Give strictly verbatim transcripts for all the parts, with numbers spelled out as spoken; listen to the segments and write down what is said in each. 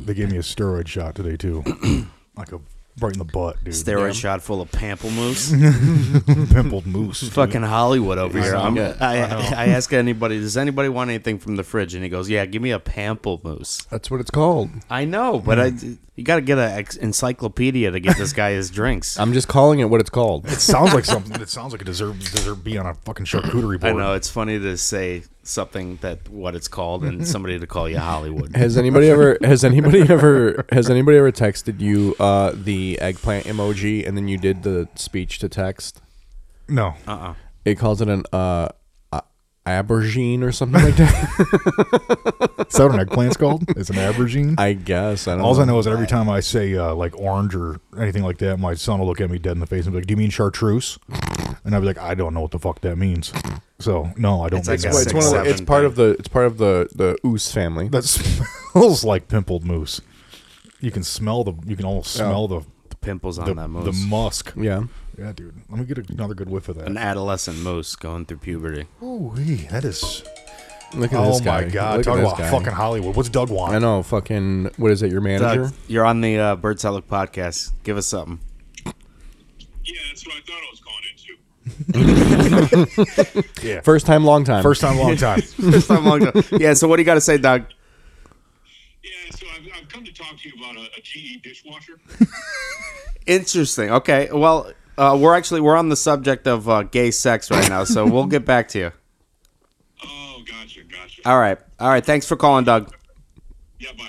they gave me a steroid shot today too, like a right in the butt, dude. Steroid yeah. shot full of pamplemousse. Pimpled moose. Dude. Fucking Hollywood over I here. know. I'm, Yeah, I, I know. I ask anybody, does anybody want anything from the fridge? And he goes, yeah, give me a pamplemousse. That's what it's called. I know, but I, you got to get an encyclopedia to get this guy his drinks. I'm just calling it what it's called. It sounds like something. It sounds like it deserves deserve be on a fucking charcuterie board. I know, it's funny to say something that what it's called and somebody to call you Hollywood. Has anybody ever has anybody ever has anybody ever texted you uh, the eggplant emoji and then you did the speech to text? No. Uh-uh. It calls it an uh, uh, aubergine or something like that. Is that what an eggplant's called? It's an aubergine? I guess. I don't All know. I know is that every time I say uh, like orange or anything like that, my son will look at me dead in the face and be like, "Do you mean chartreuse?" And I'll be like, "I don't know what the fuck that means." So no, I don't. It's think like that. a It's, one of the, seven it's part thing. of the it's part of the the oos family. That smells like pimpled moose. You can smell the. You can almost smell the The pimples on the, that the moose. musk. Yeah. Yeah, dude. Let me get another good whiff of that. An adolescent moose going through puberty. Ooh, that is. Look at Oh this guy. my god! Look Talk at this about guy. fucking Hollywood. What's Doug want? I know. Fucking. What is it? Your manager? Doug, you're on the uh, Bird Salad podcast. Give us something. Yeah, that's what I thought I was calling into. Yeah. First time, long time. First time, long time. First time long time. Yeah, so what do you got to say, Doug? Yeah, so I've, I've come to talk to you about a, a G E dishwasher. Interesting. Okay. Well, uh, we're actually we're on the subject of uh, gay sex right now, so we'll get back to you. Oh, gotcha, gotcha. All right. All right. Thanks for calling, Doug. Yeah, bye.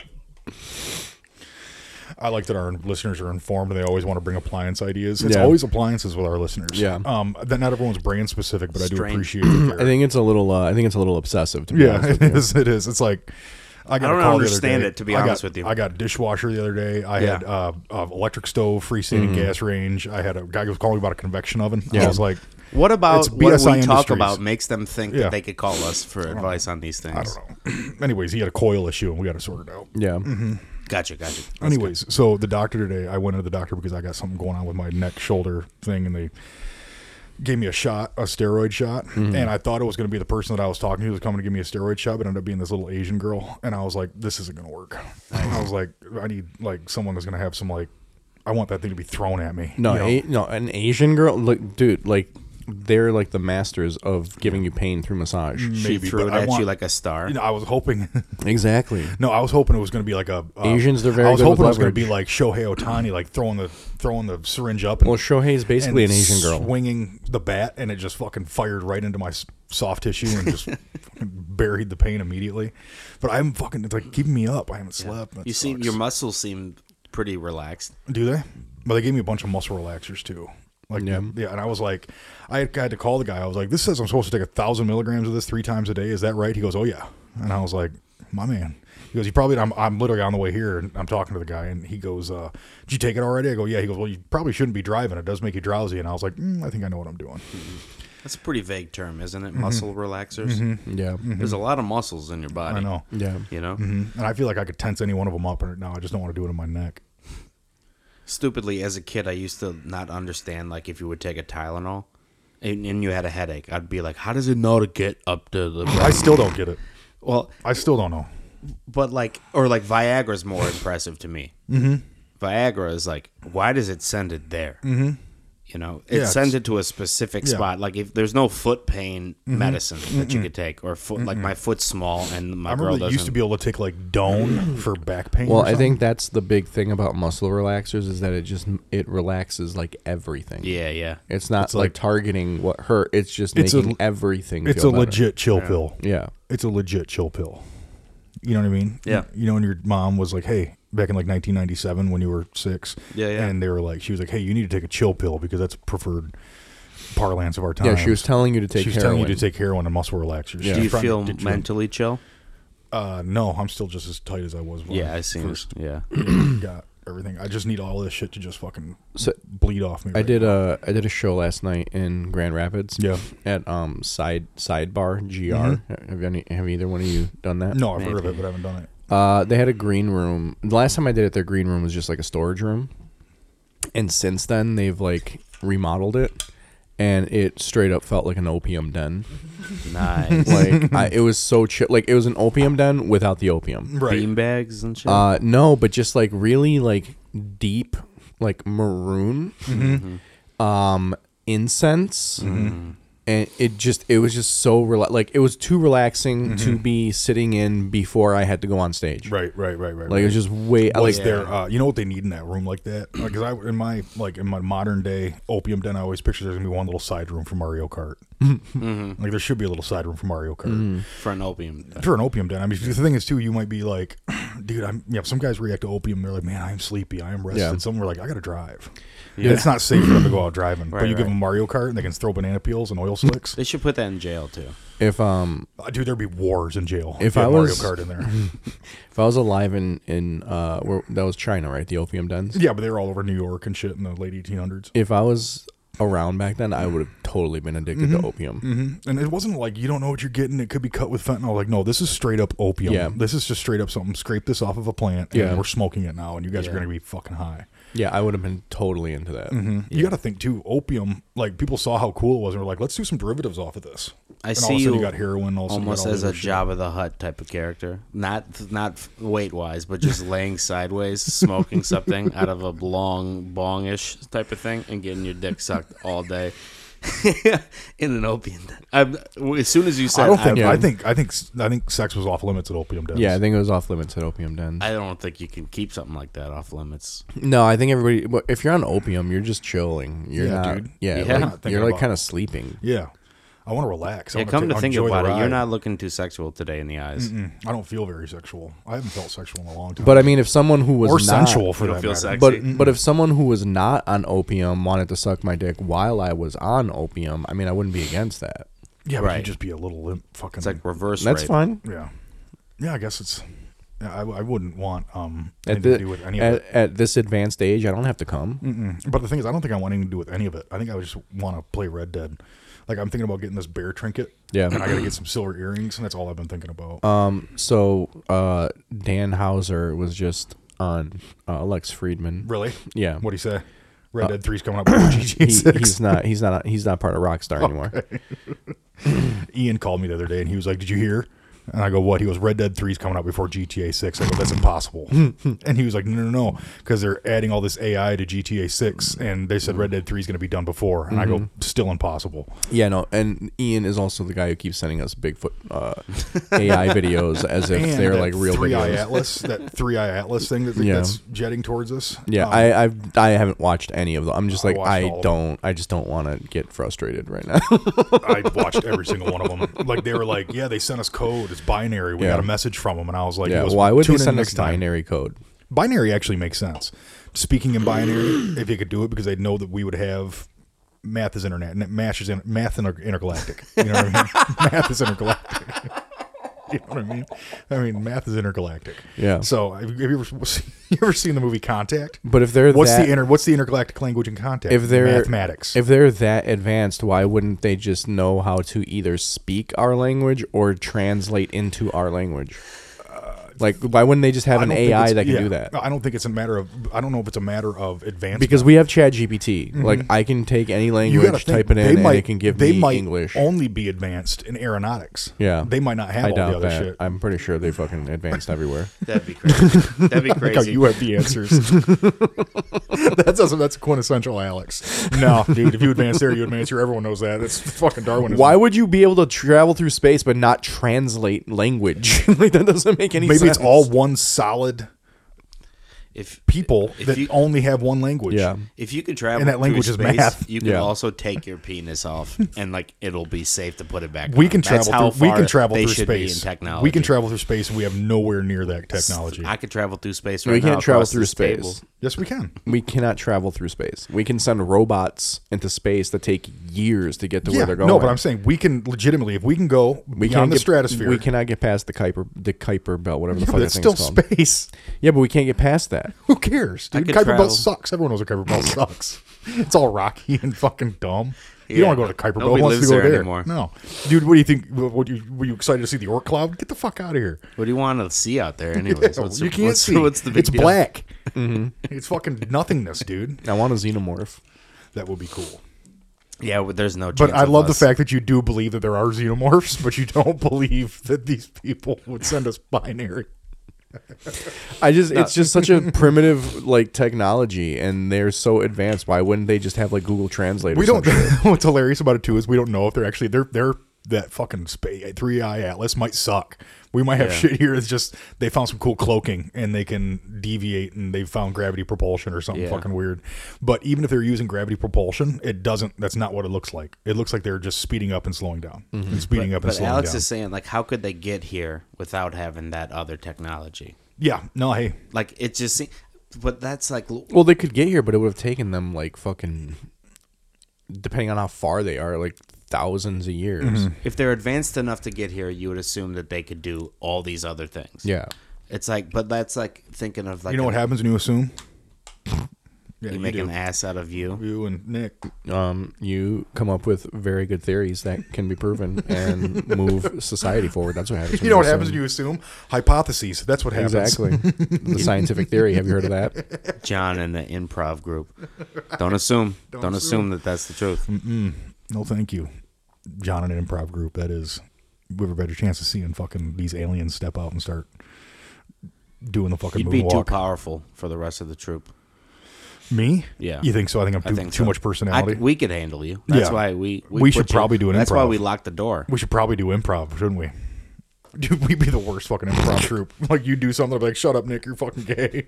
I like that our listeners are informed and they always want to bring appliance ideas. It's Yeah. always appliances with our listeners. Yeah. Um, that not everyone's brand specific, but I do Strange. appreciate it. I think it's a little. Uh, I think it's a little obsessive. To be Yeah, honest with it you. is. It is. It's like I got I don't a call understand the other day. it, to be I honest got, with you. I got a dishwasher the other day. I Yeah. had uh, uh, electric stove, freestanding Mm-hmm. gas range. I had a guy who was calling me about a convection oven. Yeah. I was like, What about It's what B we S I talk Industries. about makes them think Yeah. that they could call us for advice on these things? I don't know. Anyways, he had a coil issue and we got to sort it out. Yeah. Gotcha, gotcha. That's Anyways, so the doctor today, I went to the doctor because I got something going on with my neck shoulder thing, and they gave me a shot, a steroid shot, Mm-hmm. and I thought it was going to be the person that I was talking to who was coming to give me a steroid shot, but it ended up being this little Asian girl, and I was like, this isn't going to work. I was like, I need like someone that's going to have some like, I want that thing to be thrown at me. No, you know? a, no, an Asian girl. Look, dude, like they're like the masters of giving you pain through massage. She maybe, threw but it I at want- you like a star. You know, I was hoping. Exactly. No, I was hoping it was going to be like a uh, Asians, they're very I was good with hoping it was going to be leverage. like Shohei Ohtani, like throwing the throwing the syringe up. And, Well, Shohei's basically and an Asian girl. swinging the bat, and it just fucking fired right into my s- soft tissue and just fucking buried the pain immediately. But I'm fucking. It's like keeping me up. I haven't slept. That You seem sucks. your muscles seem pretty relaxed. Do they? But they gave me a bunch of muscle relaxers too. Like Yeah. yeah, and I was like, I had, I had to call the guy. I was like, this says I'm supposed to take a thousand milligrams of this three times a day. Is that right? He goes, oh yeah. And I was like, my man. He goes, you probably. I'm, I'm literally on the way here, and I'm talking to the guy, and he goes, uh, did you take it already? I go, yeah. He goes, well, you probably shouldn't be driving. It does make you drowsy. And I was like, mm, I think I know what I'm doing. That's a pretty vague term, isn't it? Mm-hmm. Muscle relaxers. Yeah. There's a lot of muscles in your body. I know. Yeah. You know, Mhm. And I feel like I could tense any one of them up right now. I just don't want to do it in my neck. stupidly as a kid, I used to not understand like if you would take a Tylenol and, and you had a headache, I'd be like, how does it know to get up to the? I still don't get it. Well, I still don't know. but like, or like Viagra's more impressive to me. Mm-hmm. Viagra is like, why does it send it there? Mm-hmm. You know, it Yeah, sends it's- it to a specific Yeah. Mm-hmm. spot. Like if there's no foot pain medicine that you could take, or foot like my foot's small and my I girl remember they doesn't. used to be able to take like Doan for back pain. Well, or I something. think that's the big thing about muscle relaxers is that it just it relaxes like everything. yeah, yeah. It's not It's like, like- targeting what hurt. It's just It's a- making everything. it's feel a better. legit chill pill. Yeah. It's a legit chill pill. You know what I mean? Yeah. You know, when your mom was like, hey, back in like nineteen ninety-seven when you were six. Yeah, yeah. And they were like, she was like, hey, you need to take a chill pill because that's preferred parlance of our time. Yeah. She was telling you to take She was heroin. telling you to take heroin and muscle relaxers. She Yeah. Do you was trying to feel get you- mentally chill? Uh, no, I'm still just as tight as I was. When Yeah, I I see. first Yeah. got everything. I just need all this shit to just fucking So- bleed off me. I right did now. a I did a show last night in Grand Rapids. Yeah. At um side sidebar G R. Have any have either one of you done that? No, I've heard of Maybe. it, but I haven't done it. Uh, they had a green room. The last time I did it, their green room was just like a storage room, and since then they've like remodeled it, and it straight up felt like an opium den. Nice. Like I, it was so chill. Like it was an opium den without the opium. Right. Bean bags and shit. Uh, no, but just like really like deep, like maroon, um, incense, and it just it was just so rela- like it was too relaxing to be sitting in before I had to go on stage. Right, right, right, right. Like it was just way Was like there? Uh, you know what they need in that room like that? Because I, in my like in my modern day opium den, I always picture there's gonna be one little side room for Mario Kart. Like there should be a little side room for Mario Kart For an opium. for an opium den. I mean, the thing is too, you might be like, dude, I'm. You know, some guys react to opium. They're like, man, I am sleepy. I am rested. Yeah. Some were like, I gotta drive. Yeah. It's not safe for them to go out driving. but Right, you give right. them Mario Kart and they can throw banana peels and oil slicks. They should put that in jail too. if um Uh, dude, there'd be wars in jail If you I had was- Mario Kart in there. if I was alive in in uh where, that was China, right? The opium dens. Yeah, but they were all over New York and shit in the late eighteen hundreds. If I was around back then, I would have totally been addicted to opium. Mm-hmm. And it wasn't like you don't know what you're getting. It could be cut with fentanyl. Like, no, this is straight up opium. Yeah. This is just straight up something. Scrape this off of a plant, and Yeah. we're smoking it now, and you guys are Yeah. going to be fucking high. Yeah, I would have been totally into that. You got to think too. Opium, like people saw how cool it was, and were like, let's do some derivatives off of this. I and see all of a sudden you you got heroin. All of a sudden you got Almost all as this a other shit. Jabba the Hutt type of character, not not weight wise, but just laying sideways, smoking something out of a long bongish type of thing, and getting your dick sucked all day in an opium den. I'm, as soon as you said, I don't think. Yeah. I think. I think. I think sex was off limits at opium dens. Yeah, I think it was off limits at opium dens. I don't think you can keep something like that off limits. No, I think everybody. Well, if you're on opium, you're just chilling. You're Yeah, not, dude. Yeah, Yeah. like, I'm not thinking you're like about kind it. of sleeping. Yeah. I want to relax. I Yeah, wanna come ta- to think enjoy the about it, you're ride. not looking too sexual today in the eyes. Mm, I don't feel very sexual. I haven't felt sexual in a long time. But I mean, if someone who was or not, sensual for You don't that feel matter. sexy? but but if someone who was not on opium wanted to suck my dick while I was on opium, I mean, I wouldn't be against that. Yeah, but Right. you'd just be a little limp. Fucking. It's like reverse That's rape. fine. Yeah, yeah. I guess it's. Yeah, I, I wouldn't want um At, anything the, to do with any of at, it. at this advanced age, I don't have to come. Mm-mm. But the thing is, I don't think I want anything to do with any of it. I think I would just want to play Red Dead. Like I'm thinking about getting this bear trinket. Yeah. and I gotta get some silver earrings, and that's all I've been thinking about. Um. So, uh, Dan Hauser was just on uh, Lex Friedman. really? Yeah. What do you say? Red Dead Three's coming up with G T A He, Six. he's not. He's not. He's not part of Rockstar anymore. Ian called me the other day, and he was like, "Did you hear?" And I go, "What?" He goes, "Red Dead Three's coming out before G T A Six." I go, "That's impossible." And he was like, "No, no, no, because they're adding all this A I to G T A Six, and they said Red Dead Three's going to be done before." And I go, "Still impossible." Yeah. No. And Ian is also the guy who keeps sending us Bigfoot uh, A I videos as if And they're that like real three eye videos. Atlas, that three eye Atlas thing that, Yeah. that's jetting towards us. Yeah, Um, I I've I haven't watched any of them. I'm just I like watched I all of them. don't I just don't want to get frustrated right now. I watched every single one of them. Like they were like, "Yeah, they sent us code. It's binary. We Yeah. got a message from them," and I was like, yeah, he goes, why would they "Tune in send us next time." binary code? Binary actually makes sense. Speaking in binary, if you could do it, because they'd know that we would have math is internet, and math is in, math inter, intergalactic. You know what I mean? Math is intergalactic. You know what I mean? I mean, math is intergalactic. Yeah. So, have you ever you ever seen the movie Contact? But if they're What's that, the inter What's the intergalactic language in Contact? if they're mathematics. if they're that advanced, why wouldn't they just know how to either speak our language or translate into our language? Like, why wouldn't they just have I an don't think A I it's- that can yeah. do that? No, I don't think it's a matter of. I don't know if it's a matter of advancement. Because we have Chat G P T. Like, I can take any You gotta language, think, type it they in, might, and it can give they me might English. only be advanced in aeronautics. Yeah. They might not have I all the doubt other that. shit. I'm pretty sure they fucking advanced everywhere. That'd be crazy. That'd be Like how crazy. you have the answers. that's also, that's quintessential Alex. No, dude, if you advance there, you advance here. Everyone knows that. It's fucking Darwinism. Why would you be able to travel through space but not translate language? Like, that doesn't make any Maybe sense. it's all one solid if people if that you, only have one language. Yeah. if you could travel And that language through is space, math. you can Yeah. also take your penis off, and like it'll be safe to put it back. We on. can That's travel how through. We far can travel they through should be space. in technology. We can travel through space, and we have nowhere near that technology. I could travel through space. Right We now can't travel across through this space. table. yes, we can. We cannot travel through space. We can send robots into space that take years to get to Yeah, where they're going. no, but I'm saying we can legitimately, if we can go we beyond the get, stratosphere, We cannot get past the Kuiper, the Kuiper belt, whatever the Yeah, fuck but that it's thing's still called. space. Yeah, but we can't get past that. Who cares, I dude? could Kuiper travel- Belt sucks. Everyone knows a Kuiper Belt sucks. It's all rocky and fucking dumb. You Yeah, don't want to go to Kuiper Belt. nobody Who wants to lives go there there anymore. No, dude. What do you think? What you, were you excited to see the Oort cloud? Get the fuck out of here. What do you want to see out there, anyways? Yeah, What's you the, can't what's, see. What's the big it's deal? black. It's fucking nothingness, dude. I want a xenomorph. That would be cool. Yeah, well, there's no. But chance I of love us. the fact that you do believe that there are xenomorphs, but you don't believe that these people would send us binary. I just it's just such a primitive like technology, and they're so advanced. Why wouldn't they just have like Google Translate? Or We don't. some shit? What's hilarious about it too is we don't know if they're actually they're they're that fucking three eye atlas might suck. We might have Yeah. shit here. It's just they found some cool cloaking and they can deviate and they found gravity propulsion or something Yeah. fucking weird. But even if they're using gravity propulsion, it doesn't. That's not what it looks like. It looks like they're just speeding up and slowing down, and speeding up and But slowing Alex down. is saying, like, how could they get here without having that other technology? yeah. No. Hey. Like, it just seems. But that's like. Well, they could get here, but it would have taken them like fucking, depending on how far they are, like thousands of years. Mm-hmm. If they're advanced enough to get here, you would assume that they could do all these other things. Yeah. It's like, but that's like thinking of like. You know a- what happens when you assume? Yeah, You you make do. an ass out of you. You and Nick. Um, you come up with very good theories that can be proven and move society forward. That's what happens. You know what happens when you assume? Hypotheses. That's what happens. Exactly. The scientific theory. Have you heard of that? John in the improv group. Don't assume. Don't, assume. assume. that that's the truth. No, thank you. John and an improv group. That is, we have a better chance of seeing fucking these aliens step out and start doing the fucking You'd be too moonwalk. powerful for the rest of the troop. Me? Yeah. You think so? I think I'm I too, think too so. much personality. I, we could handle you. That's Yeah. why we. We, We put should you- probably do an That's why improv. we locked the door. we should probably do improv, shouldn't we? Dude, we'd be the worst fucking improv troupe. Like, you do something, I'd be like, shut up, Nick, you're fucking gay.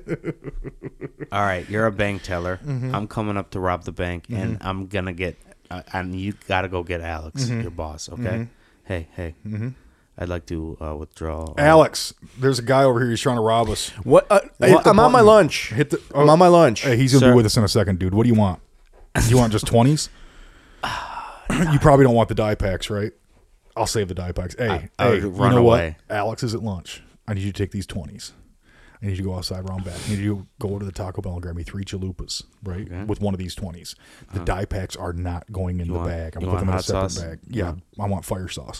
All right, you're a bank teller. Mm-hmm. I'm coming up to rob the bank, and I'm gonna get. Uh, and you gotta go get Alex, Mm-hmm. your boss. Okay. Hey, hey. I'd like to uh, withdraw. uh, Alex, there's a guy over here. He's trying to rob us. What? Uh, Hit the I'm on my button. lunch. Hit the, I'm on my lunch. Hey, he's going to Sir. be with us in a second, dude. What do you want? You want just twenties? You probably don't want the die packs, right? I'll save the die packs. Hey, I- I hey, would you run know away. what? Alex is at lunch. I need you to take these twenties. I need you to go outside, round back. I need you to go to the Taco Bell and grab me three chalupas, right? Okay. With one of these twenties. The die packs are not going in the want- bag. I'm you going to put them want in a hot separate sauce? bag. Yeah, I want fire sauce.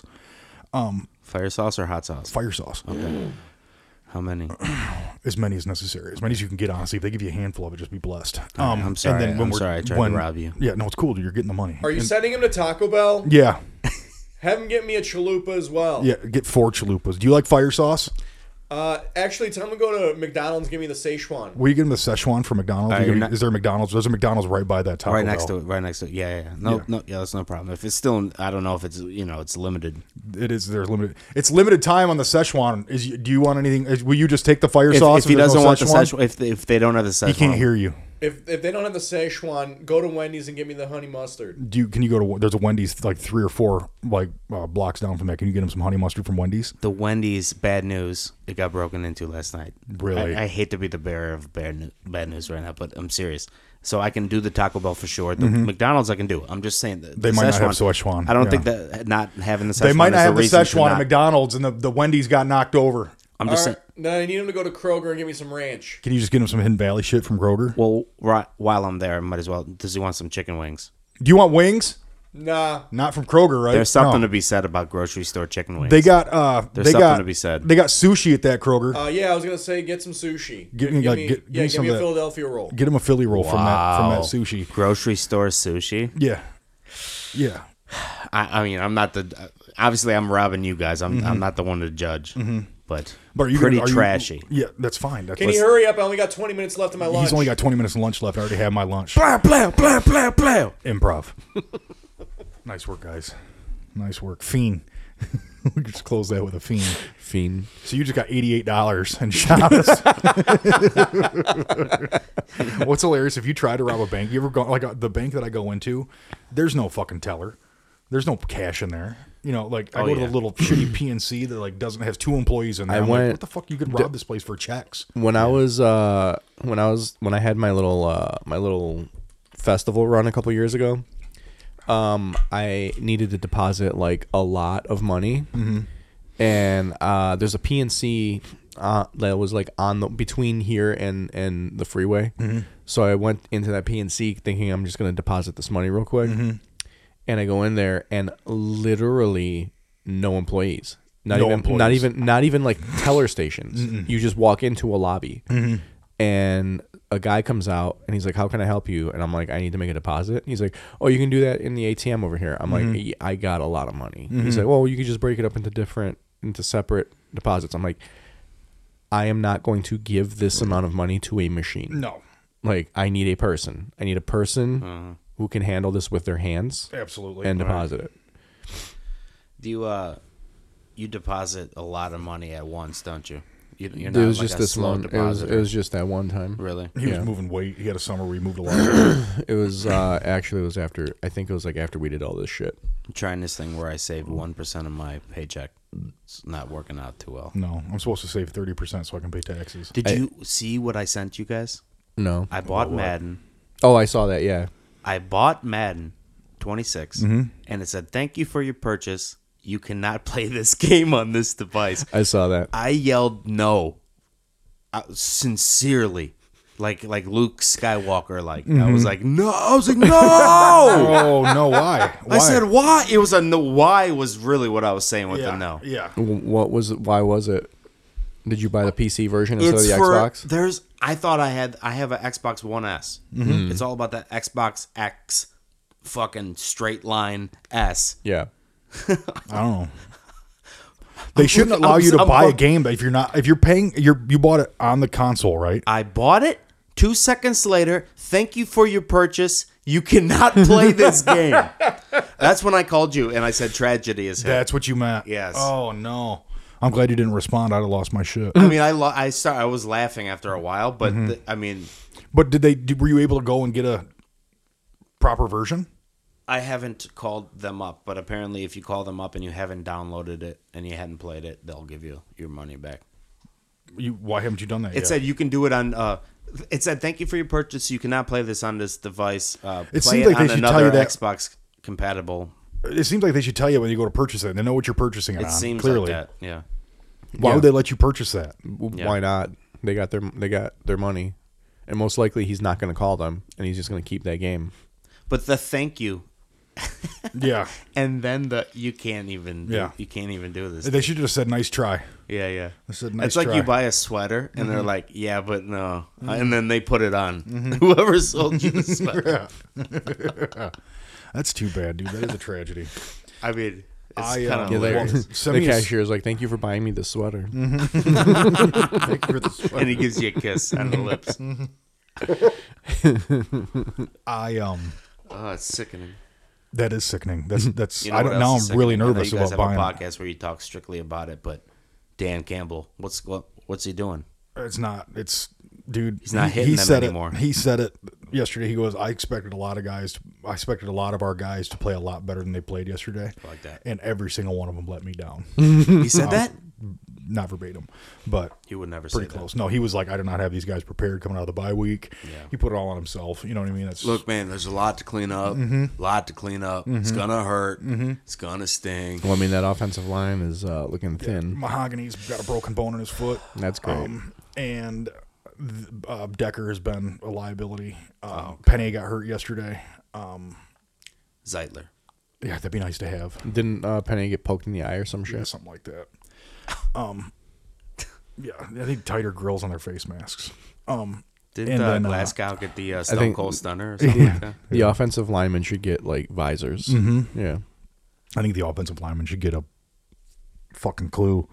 Fire sauce or hot sauce? Fire sauce. Okay. How many? As many as necessary. As many as you can get, honestly. If they give you a handful of it, just be blessed. Um, I'm sorry. and then when I'm we're- sorry. I tried when- to rob you. Yeah, no, it's cool, dude. You're getting the money. Are you And- sending him to Taco Bell? Yeah. Have him get me a chalupa as well. Yeah, get four chalupas. Do you like fire sauce? Uh, actually, tell him to go to McDonald's and give me the Szechuan. Will you get him the Szechuan from McDonald's? Uh, You you're give me- not- is there a McDonald's? There's a McDonald's right by that Taco right next Bell. to it. Right next to it. Yeah, yeah. yeah. No, Yeah. no. Yeah, that's no problem. If it's still, I don't know if it's you know it's limited. It is. There's limited. It's limited time on the Szechuan. Is do you want anything? Is, will you just take the fire If, sauce? if he and there's doesn't no want the Szechuan? Szechuan, if they, if they don't have the Szechuan, He can't hear you. If if they don't have the Szechuan, go to Wendy's and give me the honey mustard. Do you? Can you go to? There's a Wendy's like three or four like uh, blocks down from that. Can you get him some honey mustard from Wendy's? The Wendy's bad news. It got broken into last night. Really? I, I hate to be the bearer of bad, new, bad news right now, but I'm serious. So I can do the Taco Bell for sure. The McDonald's I can do. I'm just saying that Mm-hmm. They the might not have Szechuan, Szechuan, I don't yeah. think that not having the Szechuan They might not is have the reason to Szechuan at not- McDonald's, and the, the Wendy's got knocked over. I'm All just right, saying. then I need him to go to Kroger and give me some ranch. Can you just get him some Hidden Valley shit from Kroger? Well, right, while I'm there, I might as well. Does he want some chicken wings? Do you want wings? Nah. Not from Kroger, right? There's something No. to be said about grocery store chicken wings. They got uh, There's they something got to be said. They got sushi at that Kroger. Uh, yeah, I was gonna say get some sushi. Get me, give like, me, get- give yeah, me give some me of a that. Philadelphia roll. Get him a Philly roll from that from that Wow. sushi. grocery store sushi. Yeah, yeah. I, I mean, I'm not the. Obviously, I'm robbing you guys. I'm I'm not the one to judge. But, Mm-hmm. But are you pretty gonna, are you- trashy. yeah, that's fine. That's Can you hurry up? I only got twenty minutes left of my lunch. He's only got twenty minutes of lunch left. I already had my lunch. Blah blah blah blah blah. Improv. Nice work, guys. Nice work. Fiend. We could just close that with a fiend. Fiend. So you just got eighty-eight dollars and shot us. What's hilarious, if you try to rob a bank, you ever go, like uh, the bank that I go into, there's no fucking teller. There's no cash in there. You know, like I Oh, go to yeah. the little shitty P N C that like doesn't have two employees in there. I I'm went- like, what the fuck? You could rob this place for checks. When I was uh when I was when I had my little uh my little festival run a couple years ago, um I needed to deposit like a lot of money, Mm-hmm. and uh there's a P N C uh, that was like on the between here and and the freeway. Mm-hmm. So I went into that P N C thinking I'm just gonna deposit this money real quick, Mm-hmm. and I go in there and literally no employees. Not No even, employees. not even, not even like teller stations. You just walk into a lobby, Mm-hmm. and a guy comes out and he's like, "How can I help you?" And I'm like, "I need to make a deposit." He's like, "Oh, you can do that in the A T M over here." I'm Mm-hmm. like, "Yeah, I got a lot of money." He's like, "Well, you can just break it up into different, into separate deposits." I'm like, "I am not going to give this amount of money to a machine. No, Like, I need a person. I need a person Uh-huh. who can handle this with their hands absolutely. and deposit it." Do you uh, you deposit a lot of money at once, don't you? you you're It was like just a this slow one. It was, it depositor. was just that one time. Really? He was yeah. moving weight. He had a summer where he moved a lot. It was uh, actually it was after. I think it was like after we did all this shit. I'm trying this thing where I save one percent of my paycheck. It's not working out too well. No, I'm supposed to save thirty percent so I can pay taxes. Did I- you see what I sent you guys? No. I bought what? Madden. Oh, I saw that. Yeah. I bought Madden twenty-six, Mm-hmm. and it said, "Thank you for your purchase. You cannot play this game on this device." I saw that. I yelled no, uh, sincerely, like like Luke Skywalker. Like I was like no, I was like no. Oh no! Why? Why? I said why? It was a no. Why was really what I was saying with yeah, the no. Yeah. W- What was it? Why was it? Did you buy the P C version instead It's of the for Xbox? there's. I thought I had. I have an Xbox One S. Mm-hmm. It's all about that Xbox X, fucking straight line S. Yeah. I don't know. They shouldn't allow I'm- you to I'm buy a fuck- game that if you're not if you're paying you're you bought it on the console, right? I bought it. Two seconds later, thank you for your purchase. You cannot play this game. That's when I called you and I said tragedy is hit. That's what you meant. Yes. Oh no. I'm glad you didn't respond. I'd have lost my shit. I mean, I lo- I start. I was laughing after a while, but Mm-hmm. th- I mean, But did they? Did, were you able to go and get a proper version? I haven't called them up. But apparently, if you call them up and you haven't downloaded it and you hadn't played it, they'll give you your money back. You why haven't you done that It yet? said you can do it on. Uh, it said thank you for your purchase. You cannot play this on this device. Uh, It play seems it like they on should tell another you that- Xbox compatible. It seems like they should tell you when you go to purchase it. They know what you're purchasing it, It on. seems Clearly, like that. Yeah. why Yeah. would they let you purchase that? W- Yeah. Why not? They got their they got their money, and most likely he's not going to call them, and he's just going to keep that game. But the thank you, Yeah, and then the you can't even. Yeah. You can't even do this. they should have just said "nice try." Yeah, yeah. They said "nice It's like try." you buy a sweater and they're like, yeah, but no. Mm-hmm. And then they put it on. Whoever sold you the sweater. That's too bad, dude. That is a tragedy. I mean, it's I, kind uh, of Yeah, they- hilarious. Send the me a s- cashier is like, "Thank you for buying me this sweater." Thank you for the sweater. And he gives you a kiss on the lips. I um, Oh, it's sickening. that is sickening. That's that's. You know I what don't, else now is I'm really sickening? I know nervous you guys about have buying a podcast where you talk strictly about it, but Dan Campbell, what's what, what's he doing? it. It's not. It's dude. He's not he, hitting he them said anymore. It, he said it yesterday. He goes, "I expected a lot of guys. To, I expected a lot of our guys to play a lot better than they played yesterday, Like that. and every single one of them let me down. He said that? Not verbatim, but He would never pretty say close. No, he was like, I did not have these guys prepared coming out of the bye week. Yeah. He put it all on himself. You know what I mean? That's that. Look, man, there's a lot to clean up. Mm-hmm. A lot to clean up. It's gonna hurt. It's gonna sting. Well, I mean, that offensive line is uh, looking thin. Mahogany's got a broken bone in his foot. That's great. Um, and th- uh, Decker has been a liability. Um, Oh, Penny got hurt yesterday. Um, Zeitler. yeah, that'd be nice to have. Didn't uh, Penny get poked in the eye or some shit? Yeah, something like that. Um, yeah, I think tighter grills on their face masks. Um, Didn't And uh, then, uh, Glasgow get the uh, Stone think- Cold Stunner or something like that? The offensive lineman should get like visors. Mm-hmm. Yeah. I think the offensive lineman should get a fucking clue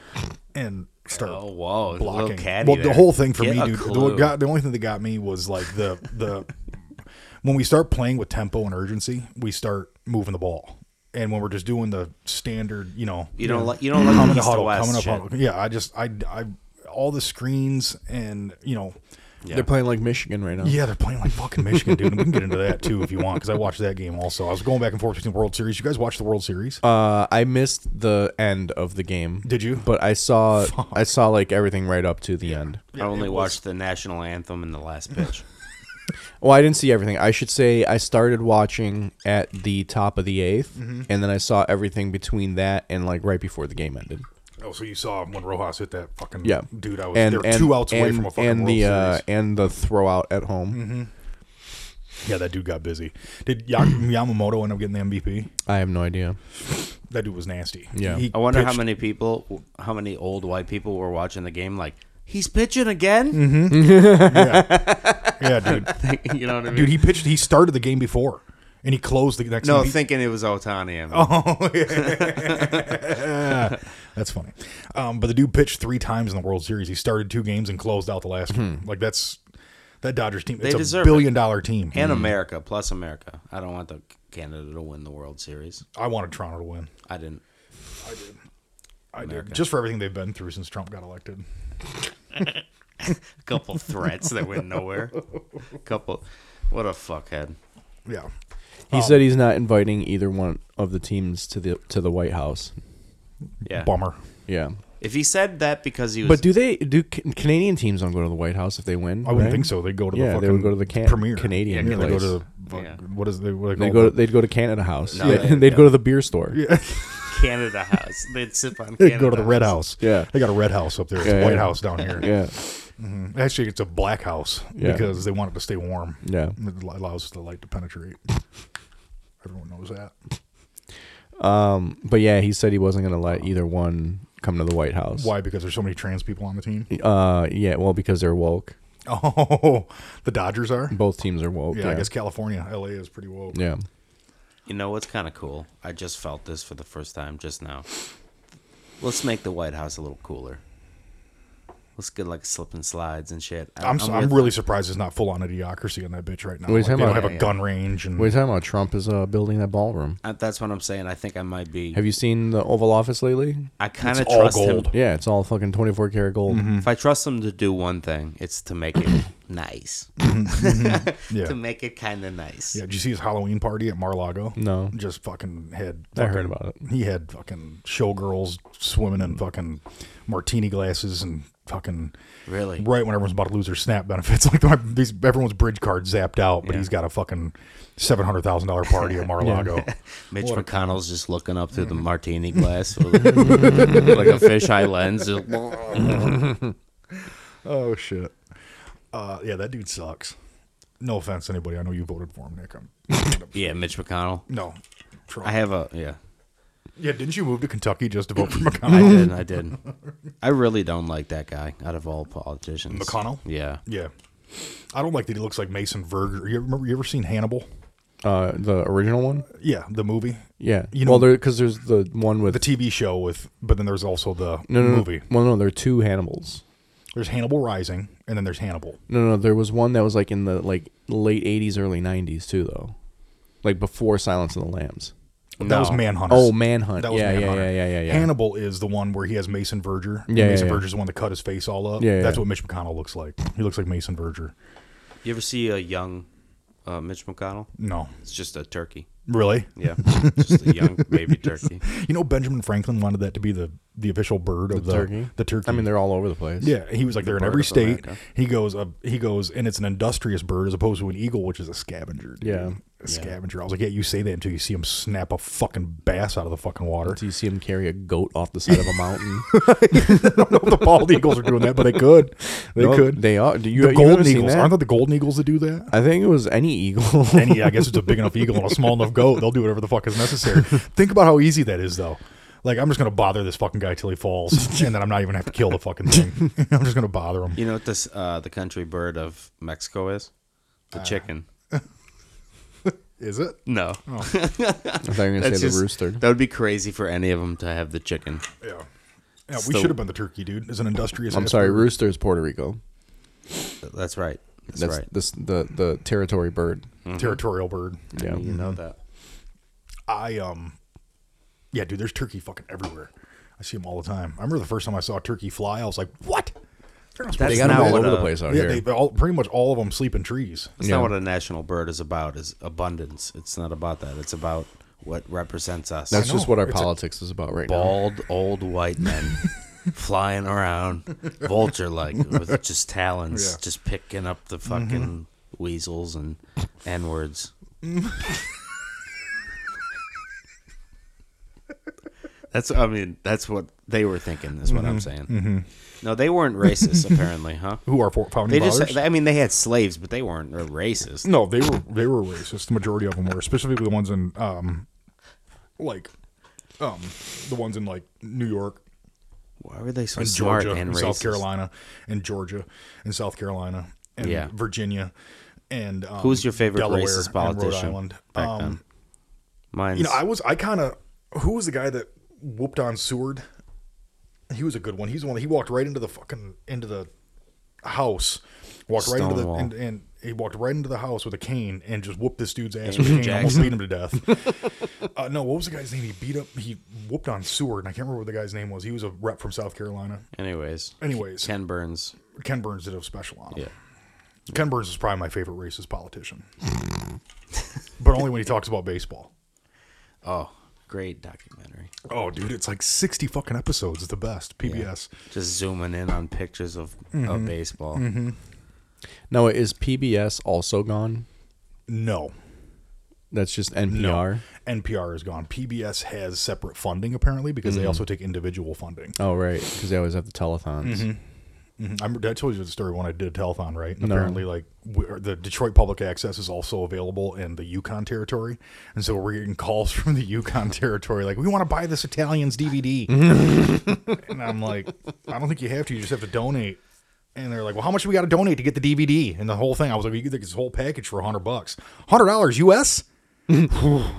and start Oh, whoa. A little blocking. caddy Well, the there. whole thing for Get me, a dude. The, clue. what got, the only thing that got me was like the the when we start playing with tempo and urgency, we start moving the ball. And when we're just doing the standard, you know, You don't like you don't like coming the to east to huddle, west coming up, shit. huddle. Yeah, I just I I all the screens and you know. Yeah. They're playing like Michigan right now. Yeah, they're playing like fucking Michigan, dude. And we can get into that too if you want, because I watched that game also. I was going back and forth between the World Series. You guys watch the World Series? Uh, I missed the end of the game. Did you? But I saw I saw like everything right up to the end. I only it was- watched the national anthem in the last pitch. Well, I didn't see everything. I should say I started watching at the top of the eighth, Mm-hmm. and then I saw everything between that and like right before the game ended. Oh, so you saw when Rojas hit that fucking Yeah, dude? I was and they were and, two outs away and, from a fucking and World the uh, Series. and the throw out at home. Yeah, that dude got busy. Did Ya- Yamamoto end up getting the M V P? I have no idea. That dude was nasty. Yeah. He I wonder how pitched- many people, how many old white people were watching the game. Like He's pitching again. Yeah, yeah, dude. You know what I mean? Dude, he pitched. He started the game before, and he closed the next. no, game. He- thinking it was Ohtani. I mean. Oh, yeah. That's funny. Um, but the dude pitched three times in the World Series. He started two games and closed out the last game. Like that's that Dodgers team. They It's a deserve billion dollar team. And America, plus America. I don't want the Canada to win the World Series. I wanted Toronto to win. I didn't. I did just for everything they've been through since Trump got elected. A couple threats that went nowhere. A couple. What a fuckhead. Yeah. He said he's not inviting either one of the teams to the to the White House. Yeah. Bummer. Yeah. If he said that because he was. But do they do Ca- Canadian teams don't go to the White House if they win? I wouldn't right? think so. They go to the Yeah, fucking they would go to the can- premier Canadian Yeah, they go place. to the fuck- Yeah. what is they what They they go. call To, they'd go to Canada House. No, yeah, they- they'd yeah. go to the beer store. Yeah. Canada House. They'd sip on They Canada go to the Red House. Yeah. They got a red house up there. It's Yeah, a White yeah. House down here. Yeah, Actually, it's a black house Yeah. because they want it to stay warm. yeah. It allows the light to penetrate. Everyone knows that. Um, but yeah, he said he wasn't going to let either one come to the White House. Why? Because there's so many trans people on the team. Uh, yeah. Well, because they're woke. Oh, the Dodgers are. Both teams are woke. Yeah, Yeah, I guess California, L A is pretty woke. Yeah. You know what's kind of cool? I just felt this for the first time just now. Let's make the White House a little cooler. Let's get like slip and slides and shit. I- I'm, I'm, I'm with- really surprised there's not full on idiocracy in that bitch right now. What are you Like, they talking don't about? have a Yeah, gun range and What are you talking about? Trump is uh, building that ballroom. Uh, That's what I'm saying. I think I might be. Have you seen the Oval Office lately? I kind of It's all trust gold. him. Yeah, it's all fucking twenty-four karat gold. If I trust him to do one thing, it's to make it nice. yeah. To make it kind of nice. Yeah, did you see his Halloween party at Mar-Lago? No. Just fucking had. I heard fucking- about it. He had fucking showgirls swimming in fucking martini glasses and fucking. Really? Right when everyone's about to lose their SNAP benefits, like my, these everyone's bridge card zapped out, but Yeah. he's got a fucking seven hundred thousand dollar party at Mar-a-Lago. Mitch McConnell's just looking up through the martini glass with like a fisheye lens. Just- Oh shit. Uh, yeah, that dude sucks. No offense to anybody. I know you voted for him, Nick. I'm, yeah, Mitch McConnell. no. Trump. I have a yeah. Yeah, didn't you move to Kentucky just to vote for I McConnell? did. I did. I really don't like that guy out of all politicians. McConnell? Yeah. Yeah. I don't like that he looks like Mason Verger. You remember? You ever seen Hannibal? Uh, the original one. Yeah, the movie, Yeah. You know- well, there because there's the one with the T V show with, but then there's also the no, no, movie. No. Well, no, there are two Hannibals. There's Hannibal Rising, and then there's Hannibal. No, no, there was one that was like in the like late eighties, early nineties too, though, like before Silence of the Lambs. That was No. Manhunt. Oh, Manhunt. That was yeah, yeah, Manhunter. yeah, yeah, yeah, yeah. Hannibal is the one where he has Mason Verger. and Yeah, yeah, Mason yeah. Verger's the one that cut his face all up. Yeah, That's yeah. what Mitch McConnell looks like. He looks like Mason Verger. You ever see a young uh, Mitch McConnell? No, It's just a turkey. really. Yeah, just a young baby turkey. You know, Benjamin Franklin wanted that to be the, the official bird of The the, turkey? The turkey. I mean, they're all over the place. yeah, he was like they're in bird every of state. America. He goes, uh, he goes, and it's an industrious bird as opposed to an eagle, which is a scavenger. Dude. Yeah. a scavenger. I was like, yeah, you say that until you see him snap a fucking bass out of the fucking water. Do you see him carry a goat off the side of a mountain? I don't know if the bald eagles are doing that, but they could. They No, could. They are. Do you, the you golden haven't seen eagles that? aren't that the golden eagles that do that? I think it was any eagle. Any, I guess it's a big enough eagle and a small enough goat. They'll do whatever the fuck is necessary. Think about how easy that is, though. Like, I'm just gonna bother this fucking guy till he falls, and then I'm not even gonna have to kill the fucking thing. I'm just gonna bother him. You know what this uh, the country bird of Mexico is? The chicken. Is it? No, I thought you were going to That's say just- the rooster. that would be crazy for any of them to have the chicken. Yeah. Yeah, we So- should have been the turkey, dude. It's an industrious. I'm ass sorry, bird. rooster is Puerto Rico. That's right. That's, That's right. this the the territory bird. Territorial bird. Yeah. You know that. I um, yeah, dude. There's turkey fucking everywhere. I see them all the time. I remember the first time I saw a turkey fly. I was like, what? They're not supposed That's They got not them all what over the a- place out yeah, here. they all pretty much all of them sleep in trees. That's Yeah. not what a national bird is about. Is abundance. It's not about that. It's about what represents us. That's I just know. what our It's a- politics is about right now. Bald old white men flying around, vulture like, with just talons, Yeah. just picking up the fucking weasels and n words. That's. I mean, that's what they were thinking. Is what I'm saying. No, they weren't racist. Apparently, huh? Who are for- founding They fathers? just. I mean, they had slaves, but they weren't uh, racist. No, they were they were racist. The majority of them were, specifically the ones in um, like, um, the ones in like New York. Why were they so and smart Georgia, and and racist? South Carolina, and Georgia, and South Carolina, and Yeah. Virginia, and um, Who's your favorite Delaware racist and politician Rhode Island. back Um, then? Mine's You know, I was I kind of who was the guy that whooped on Seward? He was a good one. He's the one. He walked right into the fucking into the house, walked right into the Stonewall. and, and he walked right into the house with a cane and just whooped this dude's ass with a cane, almost Jackson. beat him to death. uh, no, what was the guy's name? He beat up. He whooped on Seward, and I can't remember what the guy's name was. He was a rep from South Carolina. Anyways, Anyways, Ken Burns. Ken Burns did a special on him. Yeah. Ken Burns is probably my favorite racist politician, but only when he talks about baseball. Oh, great documentary. Oh, dude, it's like sixty fucking episodes. It's the best. P B S. Just zooming in on pictures of, Mm-hmm. of baseball. Now, is P B S also gone? No, That's just N P no. R. N P R is gone. P B S has separate funding apparently because Mm-hmm. they also take individual funding. Oh, right, because they always have the telethons. Mhm. I, remember, I told you the story when I did a telethon, right? And No. apparently, like we- the Detroit Public Access is also available in the Yukon territory, and so we're getting calls from the Yukon territory, like, we want to buy this Italians D V D, and I'm like, I don't think you have to. You just have to donate. And they're like, well, how much do we got to donate to get the D V D and the whole thing? I was like, you can get this whole package for a hundred bucks, hundred dollars U S. I'd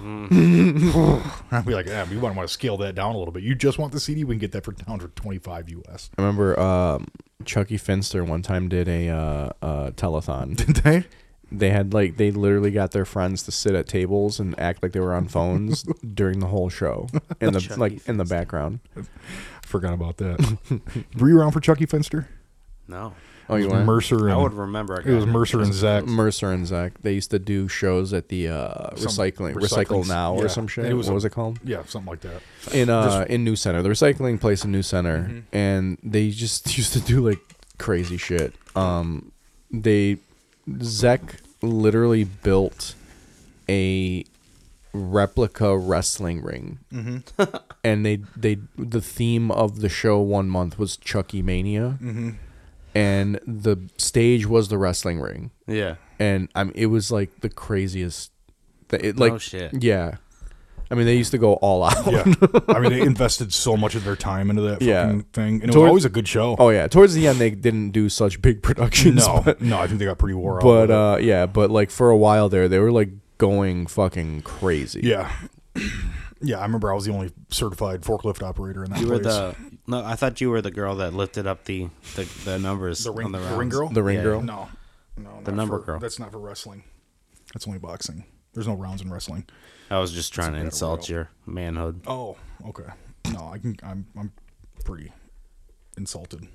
be like, yeah, we want to scale that down a little bit. You just want the C D? We can get that for down for twenty-five U S. I remember um, Chucky Finster one time did a uh, uh, telethon. Did they? They had like they literally got their friends to sit at tables and act like they were on phones during the whole show in the Chucky like in the Finster. background. Forgot about that. Were you around for Chucky Finster? No. Oh, you went? Mercer and I would remember. a it was guy. Mercer and Zach. Mercer and Zach. They used to do shows at the uh, Some recycling, recycling- Recycle Now yeah. or some shit. It was what a- was it called? Yeah, something like that. In uh Just- in New Center, the recycling place in New Center, Mm-hmm. and they just used to do like crazy shit. Um, they Zach literally built a replica wrestling ring, Mm-hmm. and they they the theme of the show one month was Chucky Mania, Mm-hmm. and the stage was the wrestling ring, Yeah. and I mean it was like the craziest. Th- it, like No shit. yeah, I mean they used to go all out. Yeah, I mean they invested so much of their time into that fucking Yeah. thing, and it was Toward- always a good show. Oh yeah, towards the end they didn't do such big productions. no, but, no, I think they got pretty wore out. but with it. uh, yeah, but like for a while there, they were like going fucking crazy. yeah, yeah, I remember I was the only certified forklift operator in that You were place. the no. I thought you were the girl that lifted up the the, the numbers the ring, on the, the rounds. ring girl. The ring Yeah. girl. No, no, The not number for- girl. That's not for wrestling. That's only boxing. There's no rounds in wrestling. I was just trying to battle insult royal. your manhood. Oh, okay. No, I can. I'm. I'm pretty insulted.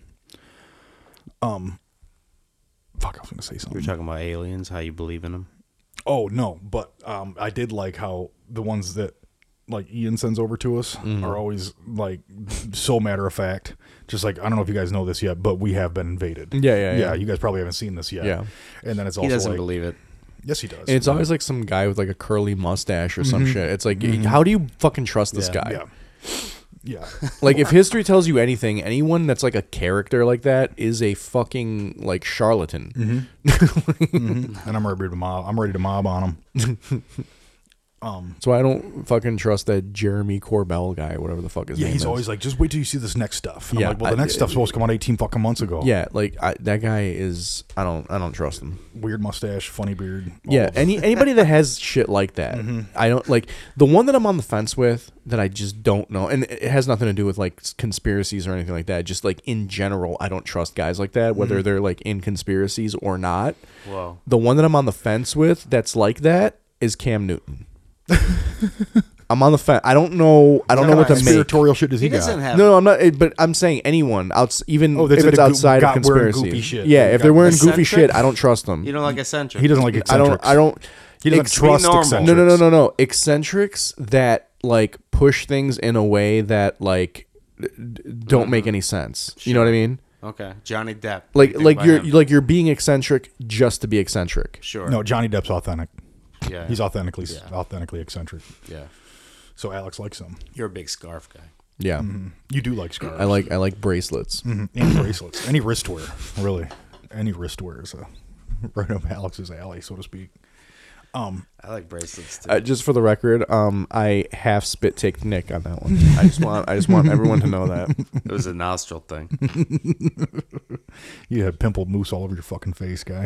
Um. Fuck, I was gonna say You were something. talking about aliens, how you believe in them. Oh no, but um, I did like how the ones that like Ian sends over to us Mm-hmm. are always like so matter of fact. Just like I don't know if you guys know this yet, but we have been invaded. Yeah, yeah, yeah. You guys probably haven't seen this yet. Yeah. And then it's He also doesn't like, believe it. yes, he does. And it's always like some guy with like a curly mustache or some shit. It's like, how do you fucking trust this Yeah. guy? yeah, yeah. Like, if history tells you anything, anyone that's like a character like that is a fucking like charlatan. And I'm ready to mob. I'm ready to mob on him. Um. So I don't fucking trust that Jeremy Corbell guy, whatever the fuck his Yeah, name he's is. always like, just wait till you see this next stuff. And Yeah, I'm like, well, the I- next stuff's supposed to come out eighteen fucking months ago. Yeah, like I, that guy is. I don't. I don't trust him. Weird mustache, funny beard. all Yeah, of it. any anybody that has shit like that, I don't like. The one that I'm on the fence with that I just don't know, and it has nothing to do with like conspiracies or anything like that. Just like in general, I don't trust guys like that, whether they're like in conspiracies or not. Whoa. The one that I'm on the fence with that's like that is Cam Newton. I'm on the fence. I don't know. I don't know what to make. conspiratorial shit does he, He doesn't got? have. No, no, I'm not. it- But I'm saying anyone outs, even Oh, that's if like it's the goo- outside of got wearing conspiracy. goofy shit. Yeah, if they're wearing goofy Eccentric? shit, I don't trust them. You don't like eccentric. He doesn't like I eccentrics. don't. I don't. He doesn't ex- trust normal. eccentrics. No, no, no, no, no. Eccentrics that like push things in a way that like d- d- don't make any sense. You know what I mean? Okay, Johnny Depp. Like, You think like about you're him? like you're being eccentric just to be eccentric. Sure. No, Johnny Depp's authentic. Yeah. He's authentically Yeah. authentically eccentric. Yeah. So Alex likes him. You're a big scarf guy. Yeah, You do like scarves. I like I like bracelets. Mhm. And bracelets. Any wristwear, really. Any wristwear is uh, right up Alex's alley, so to speak. Um, I like bracelets too. Uh, just for the record, um, I half spit take Nick on that one. I just want, I just want everyone to know that. It was a nostril thing. you had pimpled moose all over your fucking face, guy.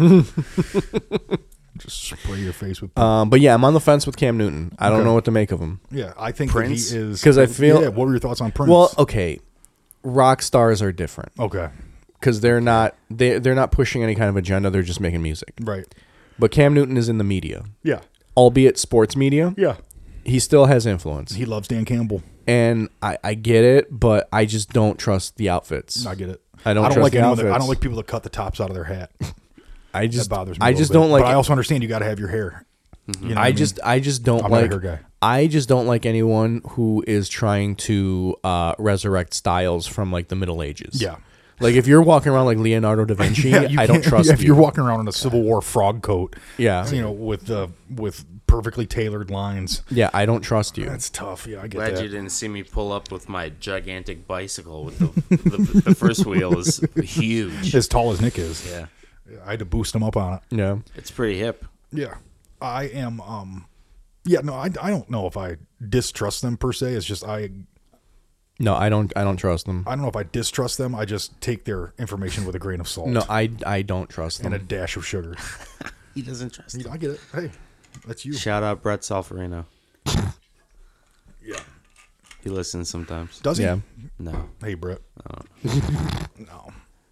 Just spray your face with. Um, but yeah, I'm on the fence with Cam Newton. I don't Okay. know what to make of him. Yeah, I think Prince? that he is 'Cause I feel- Yeah, what were your thoughts on Prince? Well, okay, rock stars are different okay, because they're not they they're not pushing any kind of agenda. They're just making music. right. But Cam Newton is in the media, Yeah, albeit sports media. yeah. He still has influence, He loves Dan Campbell. and I, I get it, but I just don't trust the outfits. I get it. I don't I don't trust like the anyone that, I outfits. don't like people that cut the tops out of their hat. I just That bothers me. a I little just bit. don't like. But I also understand you got to have your hair. You know what I mean? just I just don't I'm not a like. hair guy. I just don't like anyone who is trying to uh, resurrect styles from like the Middle Ages. Yeah. Like if you're walking around like Leonardo da Vinci, Yeah, you I don't can't- trust yeah, if you. you're walking around in a Civil War frog coat. Yeah. you know, with the with perfectly tailored lines. Yeah, I don't trust you. That's tough. Yeah, I get Glad that. you didn't see me pull up with my gigantic bicycle with the the, the first wheel is huge. As tall as Nick is. Yeah, I had to boost him up on it. Yeah. it's pretty hip. Yeah, I am. Um, yeah, no, I, I don't know if I distrust them per se. It's just I No, I don't. I don't trust them. I don't know if I distrust them. I just take their information with a grain of salt. No, I I don't trust them. and a dash of sugar. He doesn't trust. I get it. Hey, that's you. Shout out Brett Salfarino. Yeah. He listens sometimes. Does he? Yeah. No, Hey, Brett. no.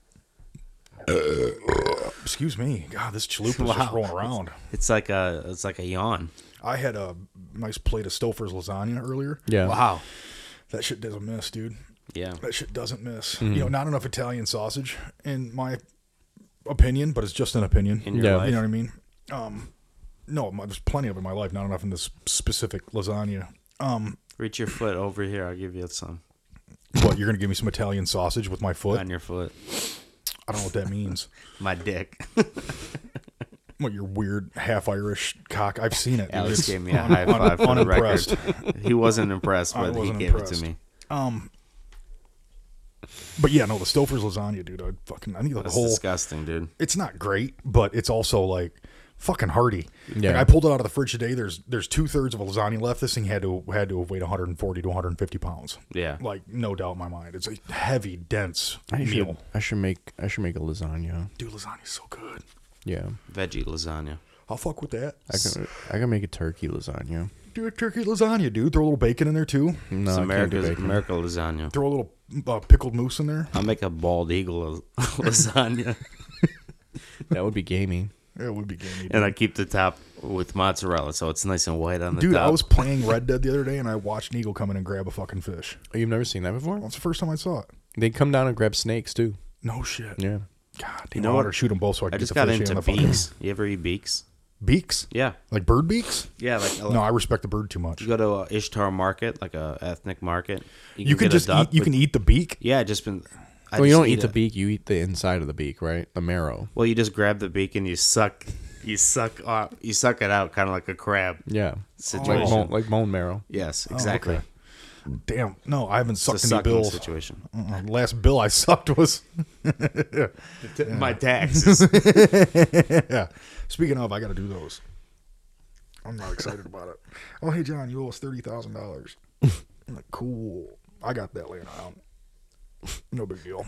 Excuse me. God, this chalupa's just Wow. rolling around. it's like a it's like a yawn. I had a nice plate of Stouffer's lasagna earlier. Yeah. Wow. That shit doesn't miss, dude. Yeah. That shit doesn't miss. Mm-hmm. You know, not enough Italian sausage, in my opinion, but it's just an opinion. In your Yeah. life. You know what I mean? Um, no, my- there's plenty of it in my life. Not enough in this specific lasagna. Um, Reach your foot over here. I'll give you some what, you're gonna give me some Italian sausage with my foot? on your foot. I don't know what that means. My dick. What, your weird half Irish cock? I've seen it. dude. Alex It's gave me a un- high un- five for the unimpressed. record. He wasn't impressed, I but he wasn't gave impressed. it to me. Um, but yeah, no, the Stouffer's lasagna, dude. I fucking, I think the That's whole. disgusting, dude. It's not great, but it's also like fucking hearty. Yeah. Like, I pulled it out of the fridge today. There's there's two thirds of a lasagna left. This thing had to had to have weighed one hundred forty to one hundred fifty pounds. Yeah. Like, no doubt in my mind. It's a heavy, dense I meal. should. I should make. I should make a lasagna. Dude, lasagna's so good. Yeah. Veggie lasagna. I'll fuck with that. I can. I can make a turkey lasagna. Do a turkey lasagna, dude. Throw a little bacon in there too. No, It's I can't do America's bacon. America lasagna. Throw a little uh, pickled moose in there. I'll make a bald eagle lasagna, That would be gamey. Yeah, it would be gamey. and I keep the top with mozzarella, so it's nice and white on the Dude, top. I was playing Red Dead the other day, and I watched an eagle come in and grab a fucking fish. Oh, you've never seen that before? That's the first time I saw it. They come down and grab snakes too. No shit. Yeah. God, You damn, know I what? ought to shoot them both so I I can just get the got fish into and the fucking- beaks. You ever eat beaks? Beaks? Yeah, Like bird beaks? yeah. Like No, I respect the bird too much. you go to a Ishtar market, like a ethnic market. You can get a just duck eat. You with- can eat the beak. Yeah, just been. I Well, you just don't eat the it. beak. You eat the inside of the beak, right? The marrow. Well, you just grab the beak and you suck, you suck, uh, you suck it out, kind of like a crab Yeah. situation. Like bone, like bone marrow. Yes, exactly. okay. Damn. No, I haven't It's a sucked any sucking bills. situation. Uh-uh. Last bill I sucked was. My taxes. Yeah. Speaking of, I got to do those. I'm not excited about it. Oh, hey, John, you owe us thirty thousand dollars. I'm like, cool. I got that laying around. No big deal.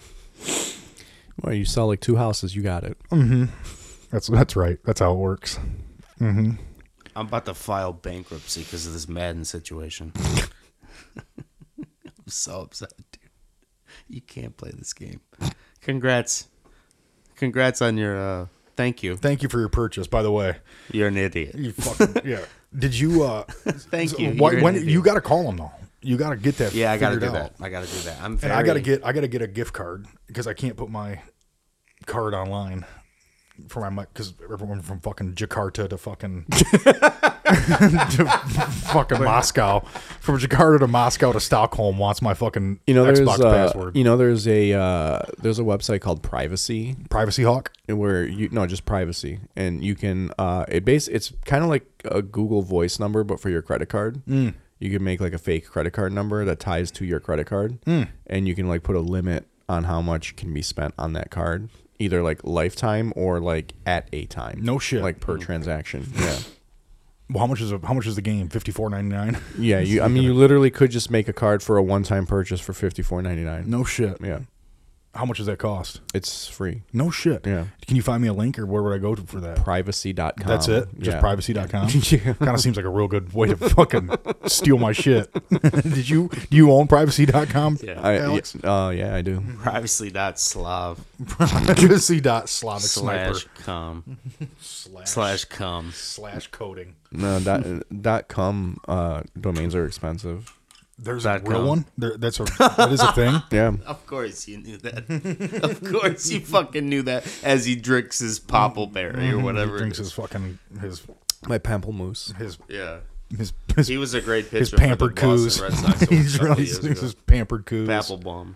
Well, you sell like two houses, you got it. That's that's right. That's how it works. I'm about to file bankruptcy because of this Madden situation. I'm so upset, dude. You can't play this game. Congrats. Congrats on your, uh, thank you. Thank you for your purchase, by the way. You're an idiot. You fucking yeah. Did you? uh Thank you. Why, You're an when idiot. you got to call them though? You got to get that. Yeah, I got to do figured out. that. I got to do that. I'm And very, I got to get I got to get a gift card because I can't put my card online for my because everyone from fucking Jakarta to fucking to fucking Moscow, from Jakarta to Moscow to Stockholm wants my fucking You know, there's Xbox uh, password. you know, there's a uh, there's a website called Privacy Privacy Hawk. where you no just privacy, and you can uh, it base it's kind of like a Google Voice number, but for your credit card. Mm. You can make like a fake credit card number that ties to your credit card, mm. and you can like put a limit on how much can be spent on that card either like lifetime or like at a time. No shit. Like per transaction. Yeah. Well, how much is a, how much is the game? fifty-four ninety-nine. Yeah, you I mean you literally could just make a card for a one-time purchase for fifty-four ninety-nine. No shit. Yeah. How much does that cost? It's free. No shit. Yeah. Can you find me a link, or where would I go to for that? Privacy dot com. That's it? Just Yeah. privacy dot com? Yeah. Kind of seems like a real good way to fucking steal my shit. Did you do you own privacy dot com? Yeah. I, Alex? yeah, uh, yeah, I do. Privacy dot slav privacy dot slavic sniper slash com slash slash com. slash coding. No, dot, dot com uh, domains are expensive. There's Dot a real com. one? There, that's a that is a thing. Yeah. Of course you knew that. Of course you fucking knew that as he drinks his poppleberry or whatever. He it drinks is. his fucking his My pamplemousse. his Yeah. his his, He was a great pitcher his for the pampered Boston coos. Red Sox a He's couple really years drinks ago. his pampered coos. Papelbon.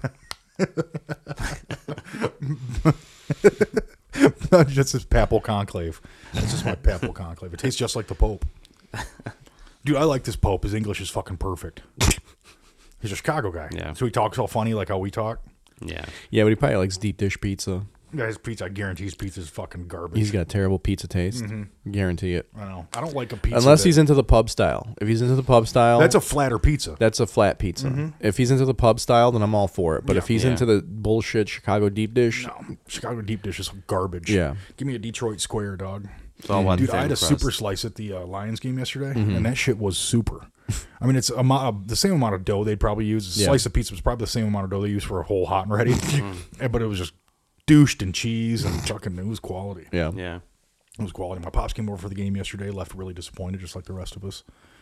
Just his papal conclave. That's just my papal conclave. It tastes just like the Pope. Dude, I like this Pope. His English is fucking perfect. He's a Chicago guy. Yeah. So he talks all funny like how we talk. Yeah. Yeah, but he probably likes deep dish pizza. Yeah, his pizza, I guarantee his pizza is fucking garbage. He's got terrible pizza taste. Guarantee it. I know. I don't like a pizza. Unless that- he's into the pub style. If he's into the pub style, That's a flatter pizza. that's a flat pizza. If he's into the pub style, then I'm all for it. But Yeah. if he's Yeah. into the bullshit Chicago deep dish, No, Chicago deep dish is garbage. Yeah. Give me a Detroit square, dog. It's all about Dude, thin I had a crust. super slice at the uh, Lions game yesterday, and that shit was super. I mean, it's a, mo- uh, the same amount of dough they'd probably use. A Yeah. slice of pizza was probably the same amount of dough they use for a whole hot and ready. And- but it was just douched in cheese and fucking, it was quality. yeah. Yeah. It was quality. My pops came over for the game yesterday, left really disappointed, just like the rest of us.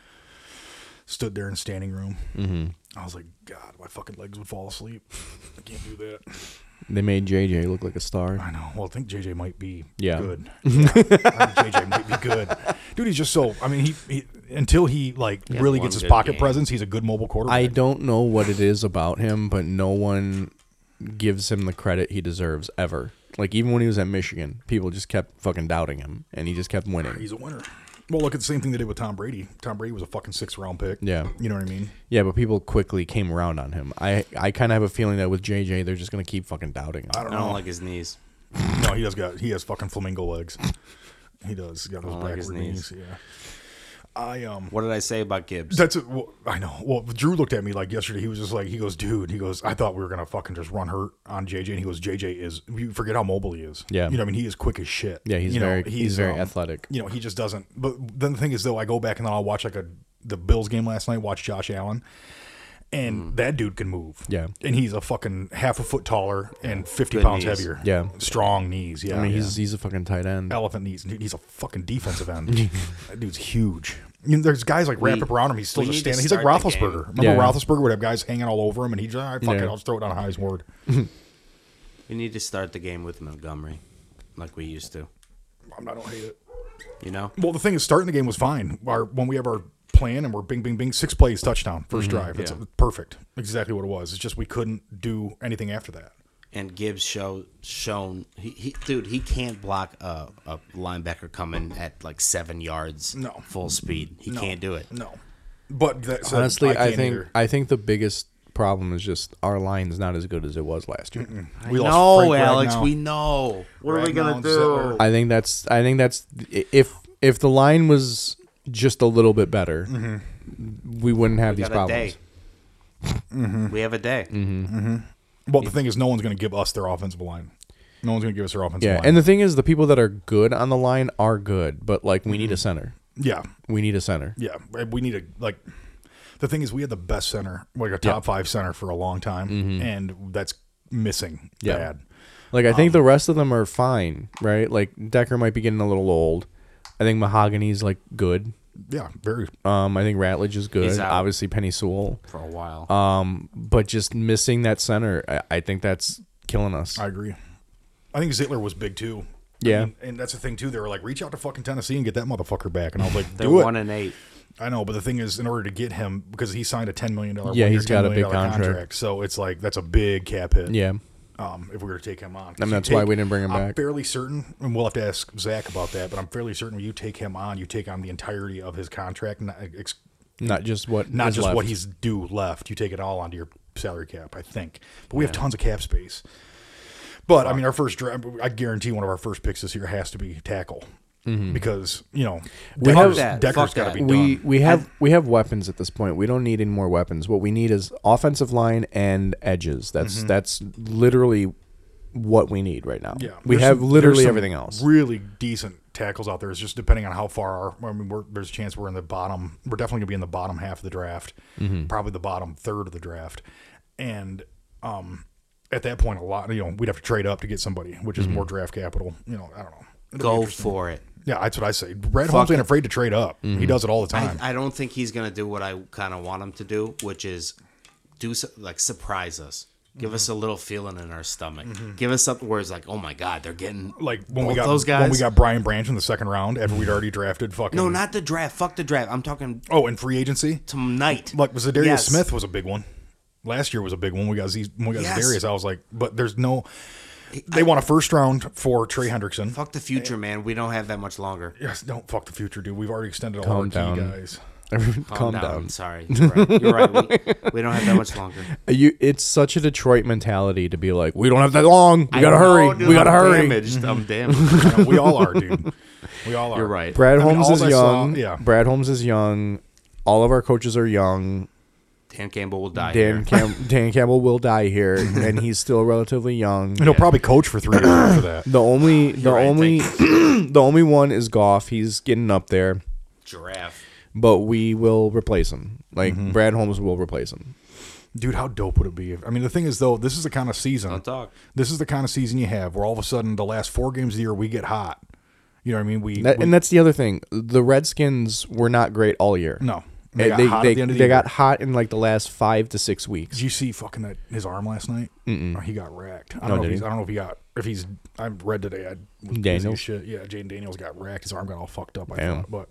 Stood there in standing room. Mm-hmm. I was like, God, my fucking legs would fall asleep. I can't do that. They made J J look like a star. I know. Well, I think J J might be Yeah. good. Yeah, I think J J might be good. Dude, he's just so, I mean, he, he until he, like, He had really one gets his good pocket game. presence, he's a good mobile quarterback. I don't know what it is about him, but no one gives him the credit he deserves ever. Like, even when he was at Michigan, people just kept fucking doubting him, and he just kept winning. He's a winner. Well, look at the same thing they did with Tom Brady. Tom Brady was a fucking sixth round pick. Yeah. You know what I mean? Yeah, but people quickly came around on him. I, I kind of have a feeling that with J J, they're just going to keep fucking doubting him. I don't I know. don't like his knees. No, he does got, he has fucking flamingo legs. He does. He's got those I don't like his backward knees. knees. Yeah. I, um, What did I say about Gibbs? That's a, well, I know. Well, Drew looked at me like yesterday. He was just like, he goes, dude. He goes, I thought we were gonna fucking just run hurt on J J. And he goes, J J is. You forget how mobile he is. Yeah. You know, what I mean, he is quick as shit. Yeah, he's you know, very he's, very um, athletic. You know, he just doesn't. But then the thing is, though, I go back and then I'll watch like a the Bills game last night. Watch Josh Allen, and that dude can move. Yeah. and he's a fucking half a foot taller and fifty Good pounds knees. heavier. Yeah. strong knees. Yeah, I mean, yeah. he's he's a fucking tight end. elephant knees. Dude, he's a fucking defensive end. That dude's huge. You know, there's guys like We- wrapped up around him. He's still we just need to standing. He's like start the Roethlisberger. game. Remember Yeah. Roethlisberger would have guys hanging all over him, and he's just, all right, fuck Yeah. it, I'll just throw it down his word. We need to start the game with Montgomery, like we used to. I don't hate it. You know? Well, the thing is, starting the game was fine. Our, when we have our plan and we're bing, bing, bing, six plays, touchdown, 1st drive. It's yeah. perfect. Exactly what it was. It's just we couldn't do anything after that. And Gibbs show shown he, he dude he can't block a, a linebacker coming at like seven yards No. full speed. He No. can't do it. No. But that said, Honestly, I, can't think either. I think the biggest problem is just our line's not as good as it was last year. we no, lost Frank Alex, Ragnow. we know. What are we Ragnow gonna and do? Zettler. I think that's I think that's if if the line was just a little bit better, we wouldn't have We these got a problems. day. We have a day. Well, the thing is, no one's going to give us their offensive line. No one's going to give us their offensive Yeah, line. and the thing is, the people that are good on the line are good, but like we need a center. yeah, We need a center. yeah. We need a, like, the thing is, we had the best center, like a top five center for a long time, and that's missing Yeah. bad. Like I think the rest of them are fine, right? Like Decker might be getting a little old. I think Mahogany's like good. Yeah, very. Um, I think Ratledge is good. He's out. Obviously Penny Sewell. For a while. Um, but just missing that center, I, I think that's killing us. I agree. I think Zittler was big too. I Yeah. mean, and that's the thing too. They were like, reach out to fucking Tennessee and get that motherfucker back. And I was like, They're do it. one and eight. I know, but the thing is, in order to get him, because he signed a ten million dollar, Yeah, he's got a big contract. So it's like that's a big cap hit. Yeah. Um, if we were to take him on, I mean, You that's why take- we didn't bring him I'm back. fairly certain, and we'll have to ask Zach about that. But I'm fairly certain when you take him on, you take on the entirety of his contract, not, ex, Not just what not is just left. what he's due left. You take it all onto your salary cap, I think. But we have tons of cap space. But I mean, our first draft, I guarantee one of our first picks this year has to be tackle because you know We Decker's, have- that. Decker's Fuck got to that. be We done. we have we have weapons at this point. We don't need any more weapons. What we need is offensive line and edges. That's that's literally what we need right now. Yeah, we there's have some- literally there's some everything else. Really decent tackles out there. It's just depending on how far. Our, I mean, we're, there's a chance we're in the bottom. We're definitely gonna be in the bottom half of the draft, Mm-hmm. probably the bottom third of the draft, and um, at that point, a lot. You know, we'd have to trade up to get somebody, which is Mm-hmm. more draft capital. You know, I don't know. It'll be Go interesting. for it. Yeah, that's what I say. Brad Fuck Holmes ain't it. afraid to trade up. Mm-hmm. He does it all the time. I, I don't think he's gonna do what I kind of want him to do, which is do so, like surprise us, give Mm-hmm. us a little feeling in our stomach, give us something where it's like, oh my god, they're getting like when we both got those guys. when we got Brian Branch in the second round after we'd already drafted fucking no, not the draft. Fuck the draft. I'm talking oh, and free agency. tonight. Like was Zadarius Yes. Smith was a big one. Last year was a big one. We got Z, when we got Yes. Zadarius. I was like, but there's no. They want a first round for Trey Hendrickson. Fuck the future, man. We don't have that much longer. Yes, don't fuck the future, dude. We've already extended all Calm our key down. guys. Calm, Calm, down. down. Sorry, you're right. You're right. We, we don't have that much longer. You, it's such a Detroit mentality to be like, we don't have that long. We I gotta know, hurry. dude, we gotta I'm hurry. Damaged. I'm damaged. I know, we all are, dude. We all are. You're right. Brad I mean, Holmes all is I saw- young. yeah. Brad Holmes is young. All of our coaches are young. Dan Campbell will die Dan here. Cam- Dan Campbell will die here, and he's still relatively young. And he'll probably coach for three years after that. The only, the right, only, the only one is Goff. He's getting up there, Giraffe. but we will replace him. Like Mm-hmm. Brad Holmes will replace him. Dude, how dope would it be? If, I mean, the thing is, though, this is the kind of season. Don't talk. This is the kind of season you have where all of a sudden the last four games of the year we get hot. You know what I mean? We, That, we and that's the other thing. The Redskins were not great all year. no. They They got they, hot they, at the end of the they year. got hot in like the last five to six weeks. Did you see fucking that his arm last night? Mm-mm. Oh, he got wrecked. I Oh, don't know. did If he's, he? I don't know if he got. If he's. I read today. I was busy as Daniels? shit. Yeah, Jaden Daniels got wrecked. His arm got all fucked up. I Damn. thought, but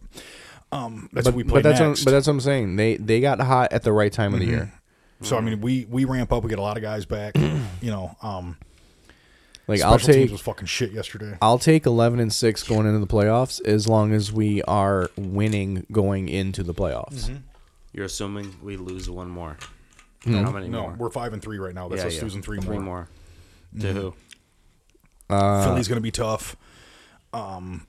um, that's But, what we play but that's next. what, but that's what I'm saying. They they got hot at the right time of the year. so I mean, we we ramp up. We get a lot of guys back. you know, um, Like special I'll take teams was fucking shit yesterday. I'll take eleven and six going into the playoffs as long as we are winning going into the playoffs. Mm-hmm. You're assuming we lose one more. No. How many No, more? we're five and three right now. That's Yeah, us yeah. losing three, Three more. more. To who? Uh, Philly's going to be tough. Um,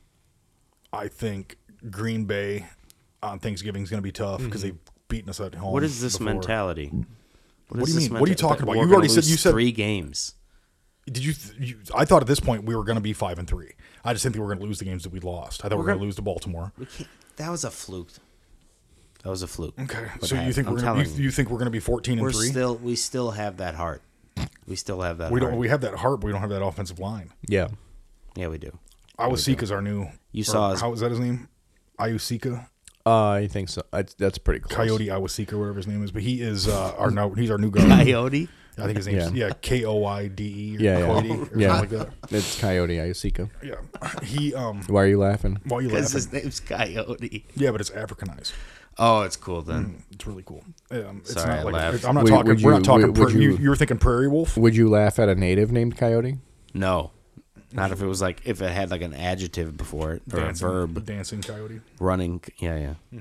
I think Green Bay on Thanksgiving is going to be tough because they've beaten us at home. What is this before. mentality? What is do you this mean? What are you menta- talking about? We're You gonna already said- lose you said- three games. Did you, th- you? I thought at this point we were going to be five and three. I just didn't think we were going to lose the games that we lost. I thought we were going to gonna- lose to Baltimore. We can't, that was a fluke. That was a fluke. Okay, What so you happened. think I'm we're gonna, you, telling you. you think we're going to be fourteen and We're three? still we still have that heart. We still have that we heart. don't. We have that heart, but we don't have that offensive line. yeah. yeah, we do. Awasika's our new. You or saw his- how is that his name? Ayusika, Uh, I think so. I, that's pretty close. Coyote Awasika, whatever his name is. But he is uh, our no. He's our new guard. Coyote. I think his name's Yeah. yeah, K O I D E. Yeah, yeah. Coyote or Yeah. something like that. It's Coyote Ayusika. Yeah, he um. Why are you laughing? Why are you Because laughing? his name's Coyote. Yeah, but it's Africanized. Oh, it's cool then. It's really cool. Um, it's Sorry, I not like laughed. I'm not Would- talking. would we're you- not talking. would- would pra- you, you- you were thinking Prairie Wolf. Would you laugh at a native named Coyote? No, not if it was like if it had like an adjective before it or Dancing, a verb. dancing coyote, Running. Yeah, yeah.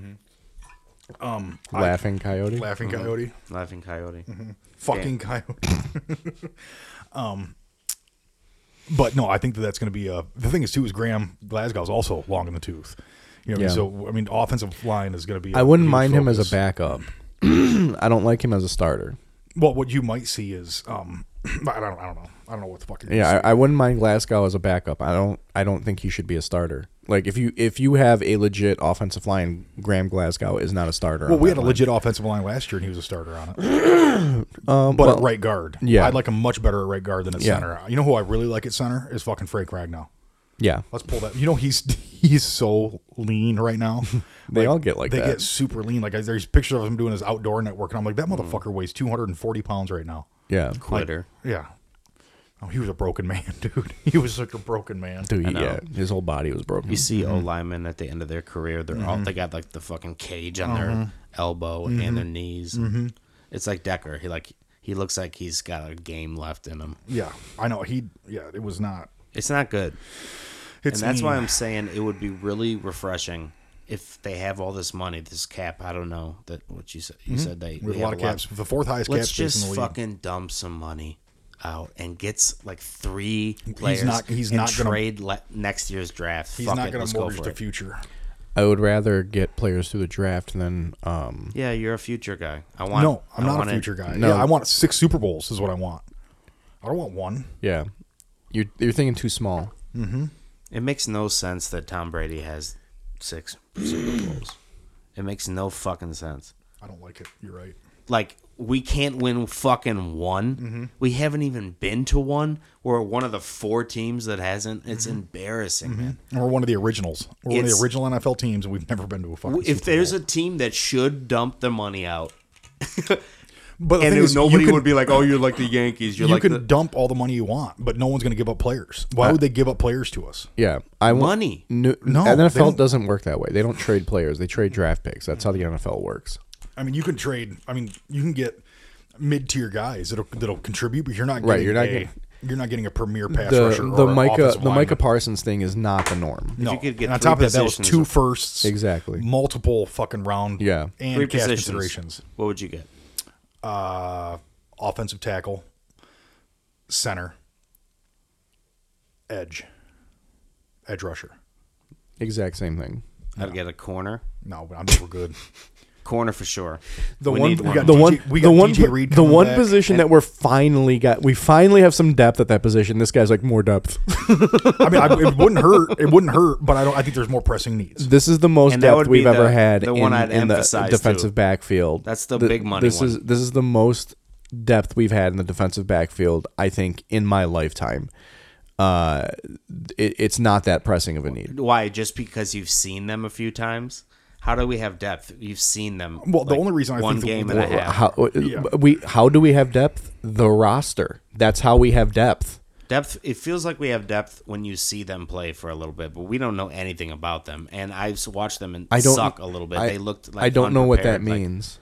um, I- Laughing Coyote? laughing coyote, Laughing Coyote. fucking coyote. um, but no, I think that that's going to be a. The thing is too is Graham Glasgow's also long in the tooth. You know, Yeah. so I mean, offensive line is going to be. I a wouldn't huge mind him as a focus. backup. I don't like him as a starter. Well, what you might see is, um, I don't, I don't know, I don't know what the fuck. You're Yeah, gonna I, I wouldn't mind Glasgow as a backup. I don't. I don't think he should be a starter. Like if you if you have a legit offensive line, Graham Glasgow is not a starter. Well, on we that had a line. legit offensive line last year, and he was a starter on it. Um, But well, at right guard, yeah. I'd like him much better at right guard than at Yeah. center. You know who I really like at center is fucking Frank Ragnow. yeah, Let's pull that. You know he's he's so lean right now. They all get like they that. get super lean. Like I, there's pictures of him doing his outdoor network, and I'm like, that Mm. motherfucker weighs two hundred forty pounds right now. yeah, Quitter. Yeah. Oh, he was a broken man, dude. He was such a broken man. dude. I know. Yeah, his whole body was broken. You see O linemen at the end of their career, they're all they got like the fucking cage on their elbow and their knees. It's like Decker. He like he looks like he's got a game left in him. Yeah, I know. He. Yeah, it was not. It's not good. It's and that's lean. why I'm saying it would be really refreshing if they have all this money, this cap. I don't know that what you said. You said they We have they a lot of caps. The fourth highest cap Let's space in just the league. fucking dump some money. out and gets like three players not- he's and not gonna- trade le- next year's draft, He's fuck not it, going let's to go mortgage for the it. future. I would rather get players through the draft than um. Yeah, you're a future guy. I want. No, I'm I not want a it- future guy. No. Yeah, I want six Super Bowls is what I want. I don't want one. Yeah, you're you're thinking too small. It makes no sense that Tom Brady has six Super Bowls. It makes no fucking sense. I don't like it. You're right. Like, we can't win fucking one. Mm-hmm. We haven't even been to one. We're one of the four teams that hasn't. It's Mm-hmm. embarrassing, man. And we're one of the originals. We're one of It's- the original N F L teams, and we've never been to a fucking If Super there's Bowl. a team that should dump their money out, But the and thing is, nobody you can, would be like, "Oh, you're like the Yankees." You're you like can the dump all the money you want, but no one's going to give up players. Why would they give up players to us? Yeah, I want money. No, No, N F L they don't- doesn't work that way. They don't trade players. They trade draft picks. That's how the N F L works. I mean, you can trade. I mean, you can get mid-tier guys that'll that'll contribute, but you're not getting Right, you're not a, getting- you're not getting a premier pass The rusher the or Micah offensive the Micah lineman. Parsons thing is not the norm. No, you could get and on three top of that, that was positions two of- firsts, Exactly. multiple fucking round, Yeah. and three cash positions. considerations. What would you get? Uh, offensive tackle, center, edge, edge rusher. Exact same thing. I'd get a corner. No, but I think we're good. Corner for sure. The We one, need the one. got one, D J we the got one, D J Reed the coming one back. position that we're finally got. We finally have some depth at that position. This guy's like more depth. I mean, I, it wouldn't hurt. It wouldn't hurt, but I don't. I think there's more pressing needs. This is the most And that depth would be we've ever the- had the in, one I'd in the emphasize, defensive too. backfield. That's the big money This one. is this is the most depth we've had in the defensive backfield, I think, in my lifetime. Uh, it, it's not that pressing of a need. Why? Just because you've seen them a few times? How do we have depth? You've seen them. Well, the like, only reason I one think the- game the- and a half. How Yeah. we how do we have depth? The roster. That's how we have depth. Depth. It feels like we have depth when you see them play for a little bit, but we don't know anything about them. And I've watched them and I don't suck a little bit. I, they looked. like I don't know what that unprepared, like- means.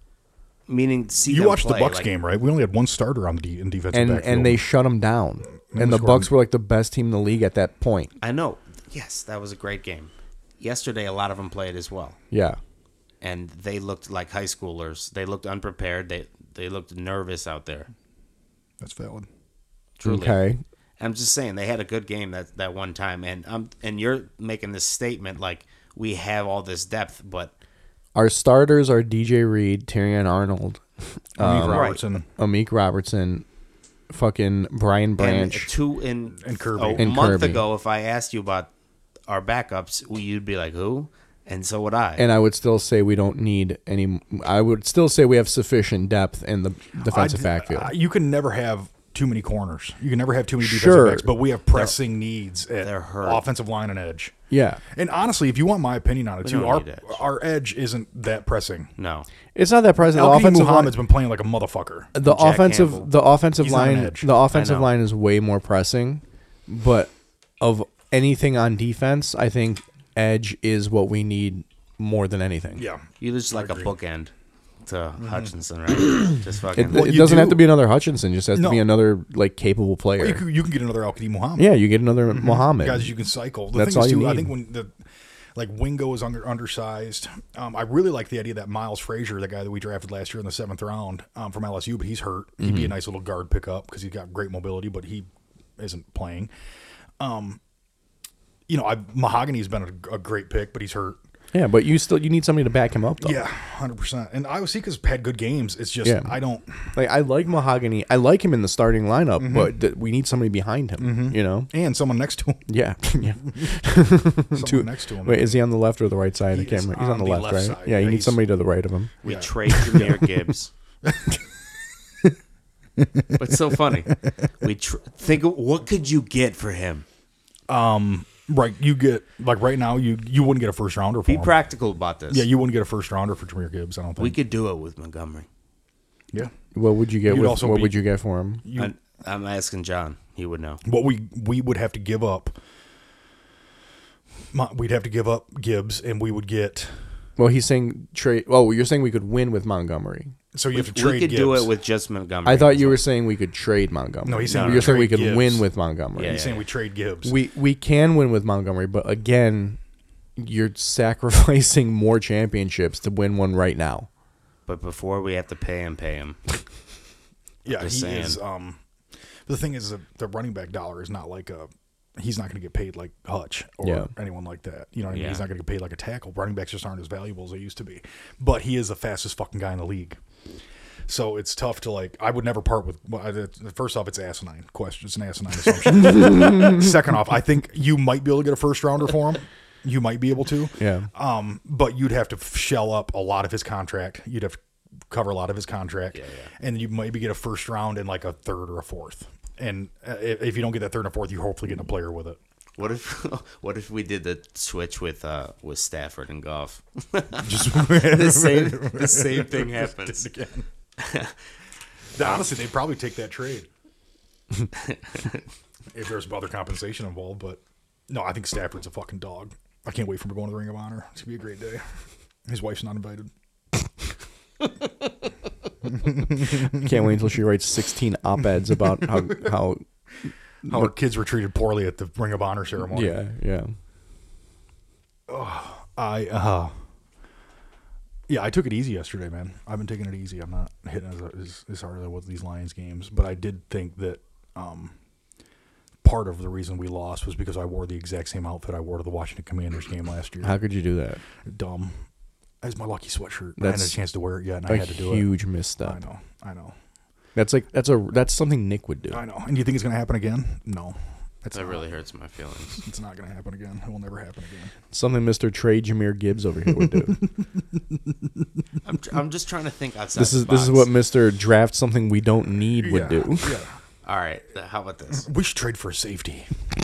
meaning, see You them watched the play, Bucks like, game, right? We only had one starter on the de- in defensive and backfield. and they shut them down. And And they the scored Bucks them. were like the best team in the league at that point. I know. Yes, that was a great game. Yesterday, a lot of them played as well, Yeah. and they looked like high schoolers. They looked unprepared. They they looked nervous out there. That's valid. Truly. Okay. I'm just saying they had a good game that that one time, and um, and you're making this statement like we have all this depth, but Our starters are D J Reed, Terrion Arnold, Amik Um, Robertson. Amik Robertson, fucking Brian and Branch. two in And Kirby. a And month Kirby. ago, if I asked you about our backups, you'd be like, who? And so would I. And I would still say we don't need any. I would still say we have sufficient depth in the defensive I- backfield. I- you can never have too many corners. You can never have too many defensive Sure. backs, but we have pressing needs at they're hurt. offensive line and edge. yeah. And honestly, if you want my opinion on it We too, don't our need edge. our edge isn't that pressing. no. It's not that present. The Al offensive line, Muhammad's been playing like a motherfucker. the Jack offensive, Campbell. the offensive He's not an line, edge. the offensive know. line is way more pressing. But of anything on defense, I think edge is what we need more than anything. Yeah. You just like a agree. bookend to Mm-hmm. Hutchinson, right? just fucking. It, Well, it you doesn't have do- to be another Hutchinson. It just has No. to be another like capable player. You can, you can get another Al Qadim Muhammad. Yeah, you get another Muhammad. Guys, you can cycle. The That's thing all is, you too, I need. think when the like Wingo is under undersized. Um, I really like the idea that Miles Frazier, the guy that we drafted last year in the seventh round um, from L S U, but he's hurt. He'd Mm-hmm. be a nice little guard pickup because he's got great mobility, but he isn't playing. Um, you know, I, Mahogany's been a, a great pick, but he's hurt. Yeah, but you still you need somebody to back him up though. Yeah, hundred percent. And Iowa Sika's had good games. It's just Yeah. I don't. Like I like Mahogany. I like him in the starting lineup, Mm-hmm. but th- we need somebody behind him. You know? And someone next to him. Yeah. yeah. Someone Two- next to him. Wait, is he on the left or the right side? He I can't is remember. He's on, on the, the left, left right? side. Yeah, you Yeah, need he's- somebody to the right of him. we Yeah. trade Jameer Gibbs. But it's so funny. We tr- think of, what could you get for him? Right, you get like right now you you wouldn't get a first rounder for Be him. practical about this. Yeah, you wouldn't get a first rounder for Jameer Gibbs. I don't think. we could do it with Montgomery. yeah, What would you get? You'd With, also what be- would you get for him? you. I'm, I'm asking John. He would know. what we we would have to give up. Mo- We'd have to give up Gibbs, and we would get. Well, he's saying trade. Oh, you're saying we could win with Montgomery. So you We, have to trade. we could Gibbs. do it with just Montgomery. I thought you were saying we could trade Montgomery. No, he's saying you're we saying we trade could Gibbs. win with Montgomery. Yeah, He's saying we trade Gibbs. We we can win with Montgomery, but again, you're sacrificing more championships to win one right now. But before we have to pay him, pay him. yeah, he just saying. is. Um, The thing is, that the running back dollar is not like a. He's not going to get paid like Hutch or Yeah. anyone like that. You know what I mean? Yeah. He's not going to get paid like a tackle. Running backs just aren't as valuable as they used to be. But he is the fastest fucking guy in the league. So it's tough to like. I would never part with. Well, I- first off, it's asinine question. It's an asinine assumption. Second off, I think you might be able to get a first rounder for him. You might be able to. Yeah. Um, but you'd have to f- shell up a lot of his contract. You'd have to cover a lot of his contract, Yeah, yeah. and you maybe get a first round and like a third or a fourth. And uh, if if you don't get that third and fourth, you hopefully get a player with it. What if what if we did the switch with uh with Stafford and Goff? Just the same the same thing happens. again. Honestly, they'd probably take that trade if there's other compensation involved. But no, I think Stafford's a fucking dog. I can't wait for him to go into the Ring of Honor. It's gonna be a great day. His wife's not invited. Can't wait until she writes sixteen op-eds about how how How our kids were treated poorly at the Ring of Honor ceremony. yeah yeah. I uh yeah, I took it easy yesterday, man. I've been taking it easy. I'm not hitting as as, as hard as I was these Lions games, but I did think that um part of the reason we lost was because I wore the exact same outfit I wore to the Washington Commanders game last year. How could you do that? Dumb. As my lucky sweatshirt. I hadn't had a That's chance to wear it yet, and A I had to do huge it. misstep. I know. I know. That's like that's a that's something Nick would do. I know. And do you think it's going to happen again? No. It's That not. really hurts my feelings. It's not going to happen again. It will never happen again. Something Mister Trey Jameer Gibbs over here would do. I'm tr- I'm just trying to think outside. this the is this is box. what Mister Draft Something We Don't Need would yeah. do. Yeah. All right, how about this? We should trade for a safety.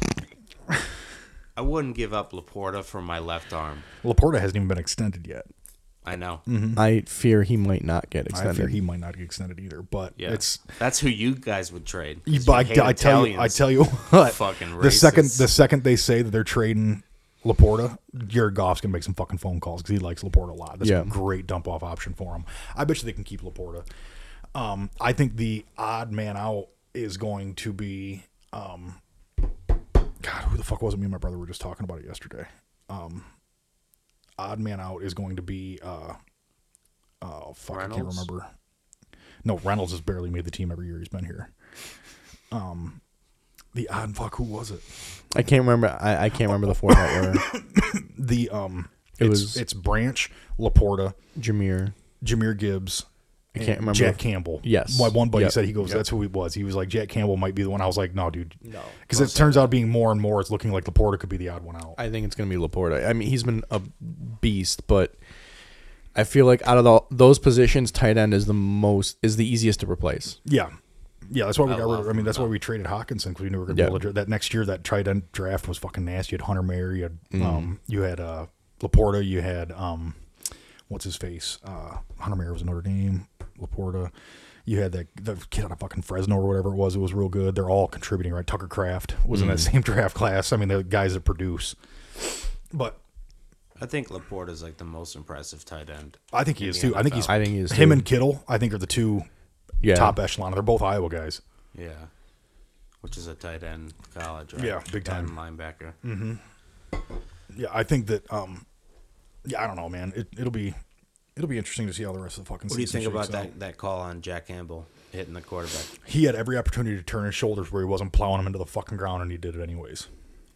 I wouldn't give up Laporta for my left arm. Laporta hasn't even been extended yet. I know. I fear he might not get I extended. fear he might not get extended either, but Yeah, it's. that's who you guys would trade. You, 'cause but I, you hate I tell you, I Italians. tell you what. Fucking the second, racists. the second they say that they're trading Laporta, Jared Goff's gonna make some fucking phone calls because he likes Laporta a lot. That's Yeah. a great dump off option for him. I bet you they can keep Laporta. Um, I think the odd man out is going to be. Um, God, who the fuck was it? Me and my brother were just talking about it yesterday. Um, odd man out is going to be. Uh, oh fuck, I can't Reynolds? remember. No, Reynolds has barely made the team every year he's been here. Um, the odd fuck, who was it? I can't remember. I, I can't remember the format where The um, It it's, was- it's Branch, Laporta, Jameer. Jameer Gibbs. I and can't remember Jack if- Campbell. Yes. My one buddy Yep. said he goes, Yep. that's who he was. He was like, Jack Campbell might be the one. I was like, no, dude. No. Because it turns out being more and more, it's looking like Laporta could be the odd one out. I think it's going to be Laporta. I mean, he's been a beast, but I feel like out of the, those positions, tight end is the most is the easiest to replace. Yeah. Yeah, that's why we I got rid love I mean, him, that's why though. we traded Hawkinson because we knew we were going to Yeah. be able to. That next year, that tight end draft was fucking nasty. You had Hunter Mayer. You had, Mm. um, you had uh, Laporta. You had, um, what's his face? Uh, Hunter Mayer was in Notre Dame. Laporta. You had that the kid out of fucking Fresno or whatever it was. It was real good. They're all contributing, right? Tucker Kraft was in that Mm. same draft class. I mean, the guys that produce. But I think Laporta is like the most impressive tight end. I think he in is the too. I think N F he's. L. I think he is him too. and Kittle. I think are the two Yeah. top echelon. They're both Iowa guys. Yeah, which is a tight end college, right? Yeah, big Tight time. end linebacker. Yeah, I think that. Um, yeah, I don't know, man. It, it'll be, it'll be interesting to see how the rest of the fucking. What do you season think about shakes out. that, that call on Jack Campbell hitting the quarterback? He had every opportunity to turn his shoulders where he wasn't plowing him into the fucking ground, and he did it anyways.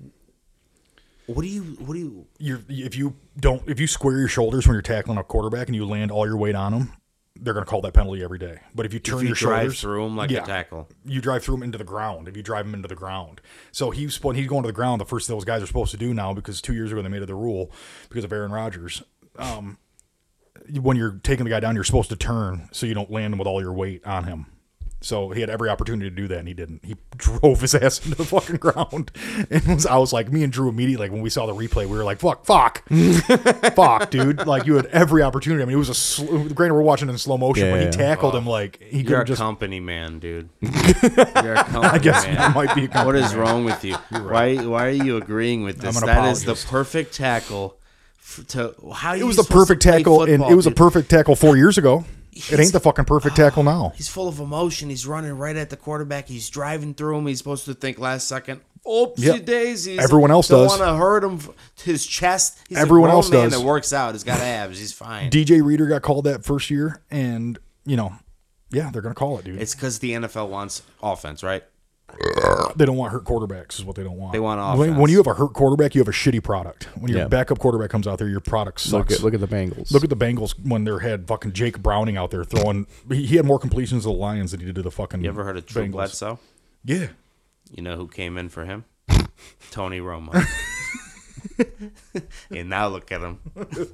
What do you? What do you? You're, if you don't, if you square your shoulders when you're tackling a quarterback and you land all your weight on him, they're going to call that penalty every day. But if you turn If you your drive shoulders through him like yeah, a tackle, you drive through him into the ground. If you drive him into the ground, so he's when he's going to the ground. The first thing those guys are supposed to do now, because two years ago they made it the rule because of Aaron Rodgers. Um, when you're taking the guy down, you're supposed to turn so you don't land with all your weight on him. So he had every opportunity to do that, and he didn't. He drove his ass into the fucking ground. And it was, I was like, me and Drew immediately, like when we saw the replay, we were like, fuck, fuck, fuck, dude. Like you had every opportunity. I mean, it was a sl- granted we're watching it in slow motion, Yeah, but he yeah. tackled him like he you're a could just. company man, dude. You're a company I guess man. that might be. A What is compliment. wrong with you? Why? Why are you agreeing with this? I'm an That is the apologist. perfect tackle. f- To how It was the perfect tackle, and it was a perfect tackle four years ago. It He's- ain't the fucking perfect tackle now. He's full of emotion. He's running right at the quarterback. He's driving through him. He's supposed to think last second. Oopsie Yep. daisies. Everyone else don't does. want to hurt him. f- His chest. He's Everyone a grown else man does. that works out. He's got abs. He's fine. D J Reader got called that first year, and you know, yeah, they're gonna call it, dude. It's because the N F L wants offense, right? They don't want hurt quarterbacks is what they don't want. They want When, offense. when you have a hurt quarterback, you have a shitty product. When your Yeah. backup quarterback comes out there, your product sucks. Look at look at the Bengals. Look at the Bengals when they had fucking Jake Browning out there throwing. He he had more completions to the Lions than he did to the fucking. You ever heard of True Bengals. Bledsoe? Yeah. You know who came in for him? Tony Romo. And now look at him.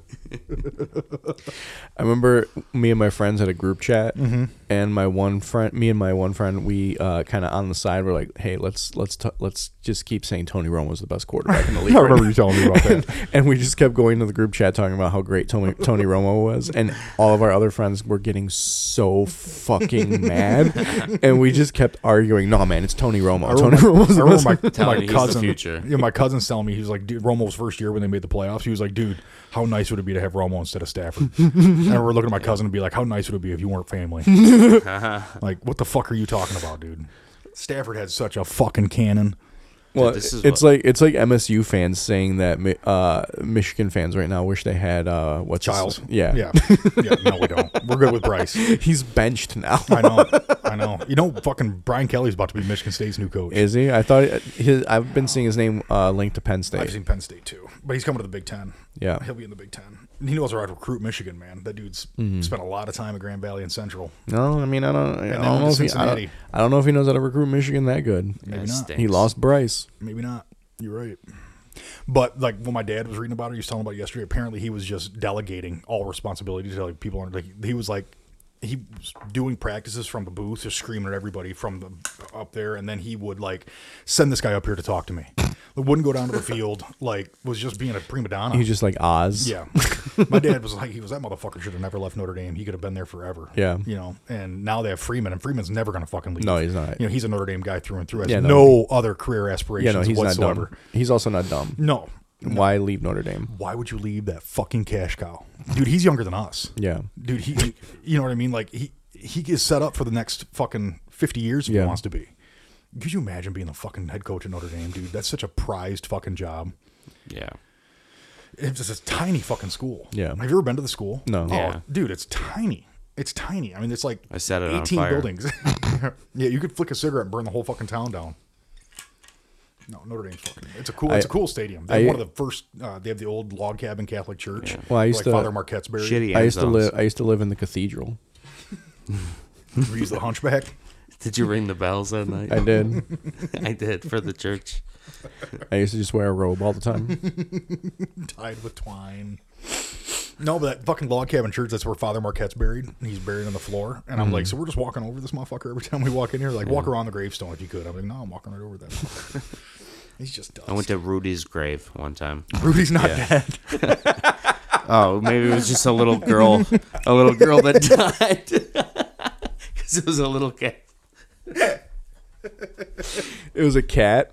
I remember me and my friends had a group chat, Mm-hmm. and my one friend, me and my one friend, we uh, kind of on the side were like, "Hey, let's let's t- let's just keep saying Tony Romo was the best quarterback in the league." I remember you telling me about that. And we just kept going to the group chat talking about how great Tony Tony Romo was, and all of our other friends were getting so fucking mad, and we just kept arguing. No, man, it's Tony Romo. I Tony remember, Romo's I the remember best. my, Telling my you he's the cousin. future. Yeah, my cousin's telling me he was like, dude, Romo's first year when they made the playoffs. He was like, dude, how nice would it be to have Romo instead of Stafford? And we're looking at my cousin and be like, how nice would it be if you weren't family? Like, what the fuck are you talking about, dude? Stafford had such a fucking cannon. Well, This is it's what- like it's like M S U fans saying that Mi- uh, Michigan fans right now wish they had uh, what's his- Giles. Yeah, Yeah. Yeah. No, we don't. We're good with Bryce. he's benched now. I know. I know. You know, fucking Brian Kelly's about to be Michigan State's new coach. Is he? I thought his, I've been seeing his name uh, linked to Penn State. I've seen Penn State too, but he's coming to the Big Ten. Yeah. He'll be in the Big Ten. And he knows how to recruit Michigan, man. That dude's Mm-hmm. spent a lot of time at Grand Valley and Central. No, I mean I don't. I then don't know went if to he. I don't, Cincinnati. I don't know if he knows how to recruit Michigan that good. Maybe That not. stinks. He lost Bryce. Maybe not. You're right. But like when my dad was reading about it, he was telling about it yesterday. Apparently, he was just delegating all responsibility to like people. Like he was like he was doing practices from the booth, just screaming at everybody from the up there, and then he would like send this guy up here to talk to me. Wouldn't go down to the field. Like was just being a prima donna. He's just like Oz. Yeah. My dad was like, he was, that motherfucker should have never left Notre Dame. He could have been there forever. Yeah. You know, and now they have Freeman, and Freeman's never going to fucking leave. No, he's not. You know, he's a Notre Dame guy through and through. Has Yeah, no, no. other career Yeah, aspirations no, he's whatsoever. not dumb. He's also not dumb. No. Why leave Notre Dame? Why would you leave that fucking cash cow? Dude, he's younger than us. Yeah. Dude, he, you know what I mean? Like, he, he is set up for the next fucking fifty years if Yeah. he wants to be. Could you imagine being the fucking head coach at Notre Dame, dude? That's such a prized fucking job. Yeah. It's just a tiny fucking school. Yeah. Have you ever been to the school? No. Oh, Yeah. dude, it's tiny. It's tiny. I mean, it's like I set it on eighteen fire. buildings. Yeah, you could flick a cigarette and burn the whole fucking town down. No, Notre Dame's fucking. It's a cool. It's a I- cool stadium. They're I- one of the first. Uh, they have the old log cabin Catholic church. Well, I used like to- Father Marquette's buried. Shitty I end used to zones. live. I used to live in the cathedral. We use the Hunchback. Did you ring the bells that night? I did. I did for the church. I used to just wear a robe all the time. Tied with twine. No, but that fucking log cabin church, that's where Father Marquette's buried. And he's buried on the floor. And I'm Mm-hmm. like, so we're just walking over this motherfucker every time we walk in here? Like, walk around the gravestone if you could. I'm like, no, I'm walking right over that motherfucker. He's just dust. I went to Rudy's grave one time. Rudy's not Yeah. dead. Oh, maybe it was just a little girl, a little girl that died because it was a little kid. It was a cat.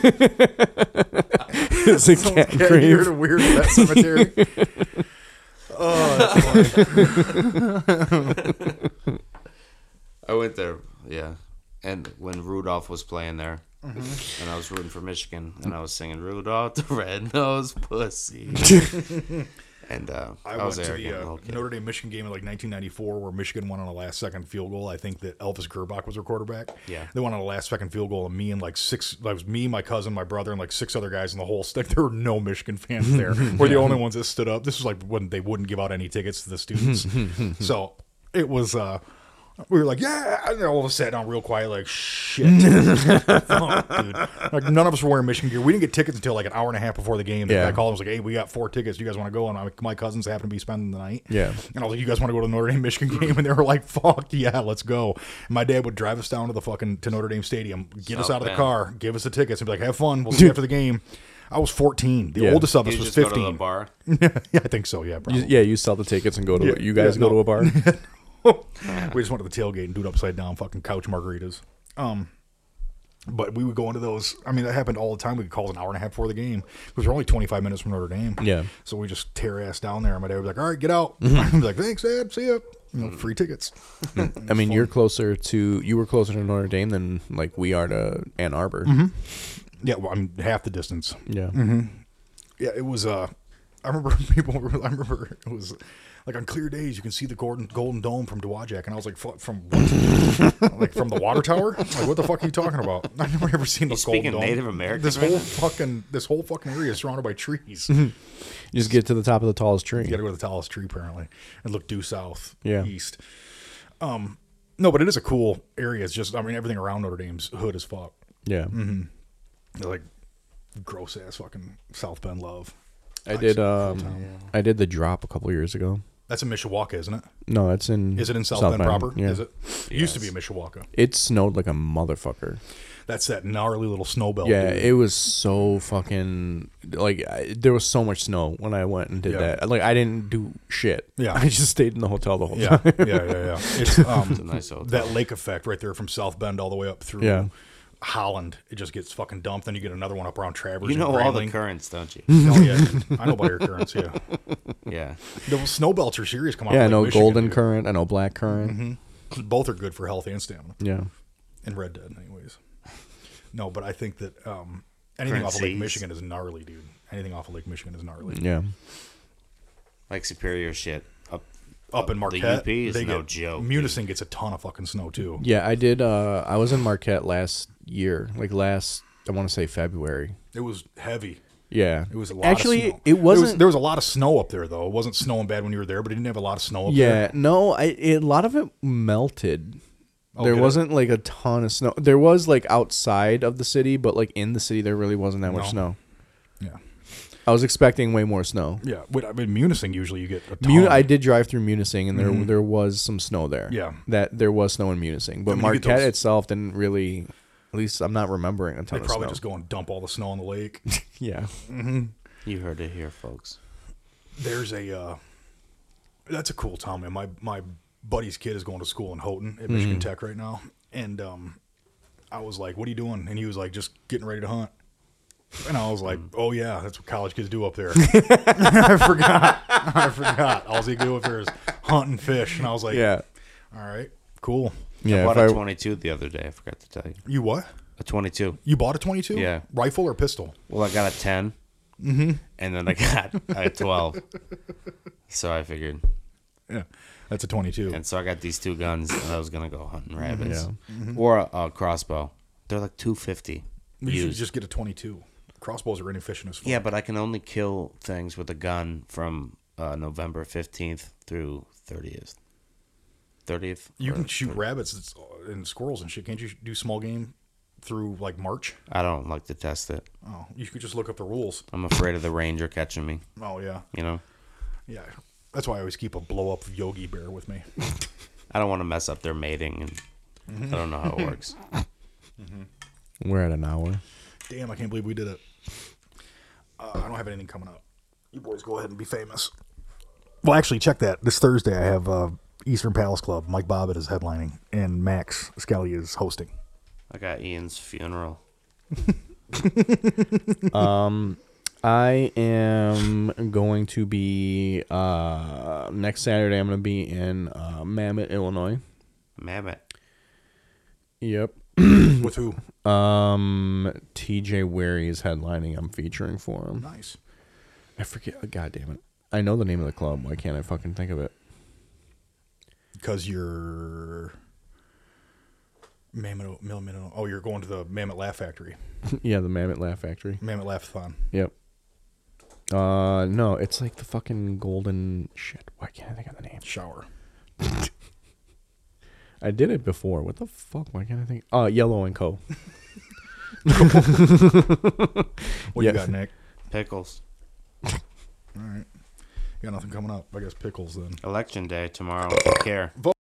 It was a cat Yeah, you're at grave. a weird pet cemetery. Oh, that's funny. I went there, yeah, and when Rudolph was playing there, and I was rooting for Michigan, and I was singing Rudolph the Red-Nosed Pussy, and uh, I, I, went was to the arrogant. uh, little kid. Notre Dame Michigan game in like nineteen ninety-four where Michigan won on a last second field goal. I think that Elvis Gerbach was their quarterback. Yeah. They won on a last second field goal, and me and like six, that was me, my cousin, my brother, and like six other guys in the whole stick. There were no Michigan fans there. We're the only ones that stood up. This was like when they wouldn't give out any tickets to the students. So it was, uh, we were like, yeah, and then all of us sat down real quiet, like, shit. Fuck, dude. Like, none of us were wearing Michigan gear. We didn't get tickets until like an hour and a half before the game. The Yeah. guy called and was like, hey, we got four tickets. You guys want to go? And I, my cousins happened to be spending the night. Yeah. And I was like, you guys want to go to the Notre Dame Michigan game? And they were like, fuck yeah, let's go. And my dad would drive us down to the fucking to Notre Dame Stadium, get us South out of the Bend. car, give us the tickets, and be like, have fun. We'll see you after the game. I was fourteen. The Yeah. oldest of us You was just go to the fifteen. bar. Yeah, I think so. Yeah, probably. You- yeah, you sell the tickets and go to. Yeah, You guys yeah, go no. to a bar. We just went to the tailgate and do it upside down, fucking couch margaritas. Um, but we would go into those. I mean, that happened all the time. We could call it an hour and a half before the game because we're only twenty-five minutes from Notre Dame. Yeah. So we just tear ass down there. And my dad would be like, all right, get out. I'd be like, thanks, Dad. See ya. You know, free tickets. I mean, you're closer to. You were closer to Notre Dame than like we are to Ann Arbor. Yeah, well, I'm half the distance. Yeah. Yeah, it was uh I remember people. Were, I remember it was like on clear days you can see the golden Golden Dome from Dowagiac, and I was like, "F- from what? Like from the water tower? Like what the fuck are you talking about? I've never ever seen the speaking Golden Dome. Native American This right whole now? fucking this whole fucking area is surrounded by trees. You just get to the top of the tallest tree. You got to go to the tallest tree apparently, and look due south, Yeah. east. Um, no, but it is a cool area. It's just I mean everything around Notre Dame's hood as fuck. Yeah. They're like gross ass fucking South Bend love. I did. Um, I did the drop a couple years ago. That's in Mishawaka, isn't it? No, it's in. Is it in South, Bend, proper? Yeah. Is it? It used to be in Mishawaka. It snowed like a motherfucker. That's that gnarly little snow belt. Yeah, dude. it was so fucking like I, there was so much snow when I went and did Yeah. that. Like I didn't do shit. Yeah. I just stayed in the hotel the whole yeah, time. yeah, yeah, yeah. It's um It's a nice hotel. that lake effect right there from South Bend all the way up through Yeah. Holland. It just gets fucking dumped. Then you get another one up around Travers. You know and all the Grayling. currents, don't you? Oh yeah, I know about air currents. Yeah, Yeah. the snow belts are serious. Come out. Yeah, I of Lake know Michigan, golden dude. current. I know black current. Both are good for health and stamina. Yeah. And Red Dead, anyways. No, but I think that um, anything Current off of Lake seas. Michigan is gnarly, dude. Anything off of Lake Michigan is gnarly. Yeah. Like Superior shit. Up Up in the Marquette, U P is they no get, joke. Munising gets a ton of fucking snow too. Yeah, I did. Uh, I was in Marquette last year, like last. I want to say February. It was heavy. Yeah, It was a lot. Actually, of snow. it There wasn't. was, there was a lot of snow up there, though. It wasn't snowing bad when you were there, but it didn't have a lot of snow up yeah, there. no, I, it, a lot of it melted. Oh, there did it? wasn't like a ton of snow. There was like outside of the city, but like in the city, there really wasn't that much No. snow. Yeah, I was expecting way more snow. yeah. But I mean, Munising usually you get a ton. Mun- I did drive through Munising, and there there was some snow there. Yeah. that there was snow in Munising, but I mean, you get Marquette those- itself didn't really. At least I'm not remembering a ton They of probably snow. just go and dump all the snow on the lake. Yeah, You heard it here, folks. There's a. Uh, that's a cool town, man. My my buddy's kid is going to school in Houghton at Michigan Tech right now, and um, I was like, "What are you doing?" And he was like, "Just getting ready to hunt." And I was like, "Oh yeah, that's what college kids do up there." I forgot. I forgot. All they do up there is hunt and fish. And I was like, yeah, all right, cool." yeah. I bought if a I- twenty-two the other day. I forgot to tell you. You what? A twenty-two. You bought a twenty-two? Yeah. Rifle or pistol? Well, I got a ten, mm-hmm. and then I got a twelve. So I figured, Yeah, that's a twenty-two. and so I got these two guns, and I was gonna go hunting rabbits Yeah. or a, a crossbow. They're like two fifty. You should used. just get a twenty-two. Crossbows are inefficient as fuck. Yeah, but I can only kill things with a gun from uh, November fifteenth through thirtieth. thirtieth. You or can shoot thirtieth. rabbits that's- and squirrels and shit. Can't you do small game through like March? I don't like to test it. Oh, you could just look up the rules. I'm afraid of the ranger catching me. Oh yeah, You know, yeah. That's why I always keep a blow up Yogi Bear with me. I don't want to mess up their mating, and I don't know how it works. We're at an hour. Damn, I can't believe we did it. Uh, I don't have anything coming up. You boys go ahead and be famous. Well, actually, check that. This Thursday, I have uh, Eastern Palace Club. Mike Bobbitt is headlining, and Max Scally is hosting. I got Ian's funeral. I am going to be uh, next Saturday. I'm going to be in uh, Mammoth, Illinois. Mammoth. Yep. With who? Um, T J Wary is headlining. I'm featuring for him. Nice. I forget. God damn it! I know the name of the club. Why can't I fucking think of it? Because you're Mammoth, Mammoth. Oh, you're going to the Mammoth Laugh Factory. Yeah, the Mammoth Laugh Factory. Mammoth Laugh-a-thon. Yep. Uh, no, it's like the fucking golden shit. Why can't I think of the name? Shower. I did it before. What the fuck? Why can't I think? Uh, Yellow and Co. What Yeah. you got, Nick? Pickles. All right. You got nothing coming up. I guess pickles then. Election day tomorrow. Take care.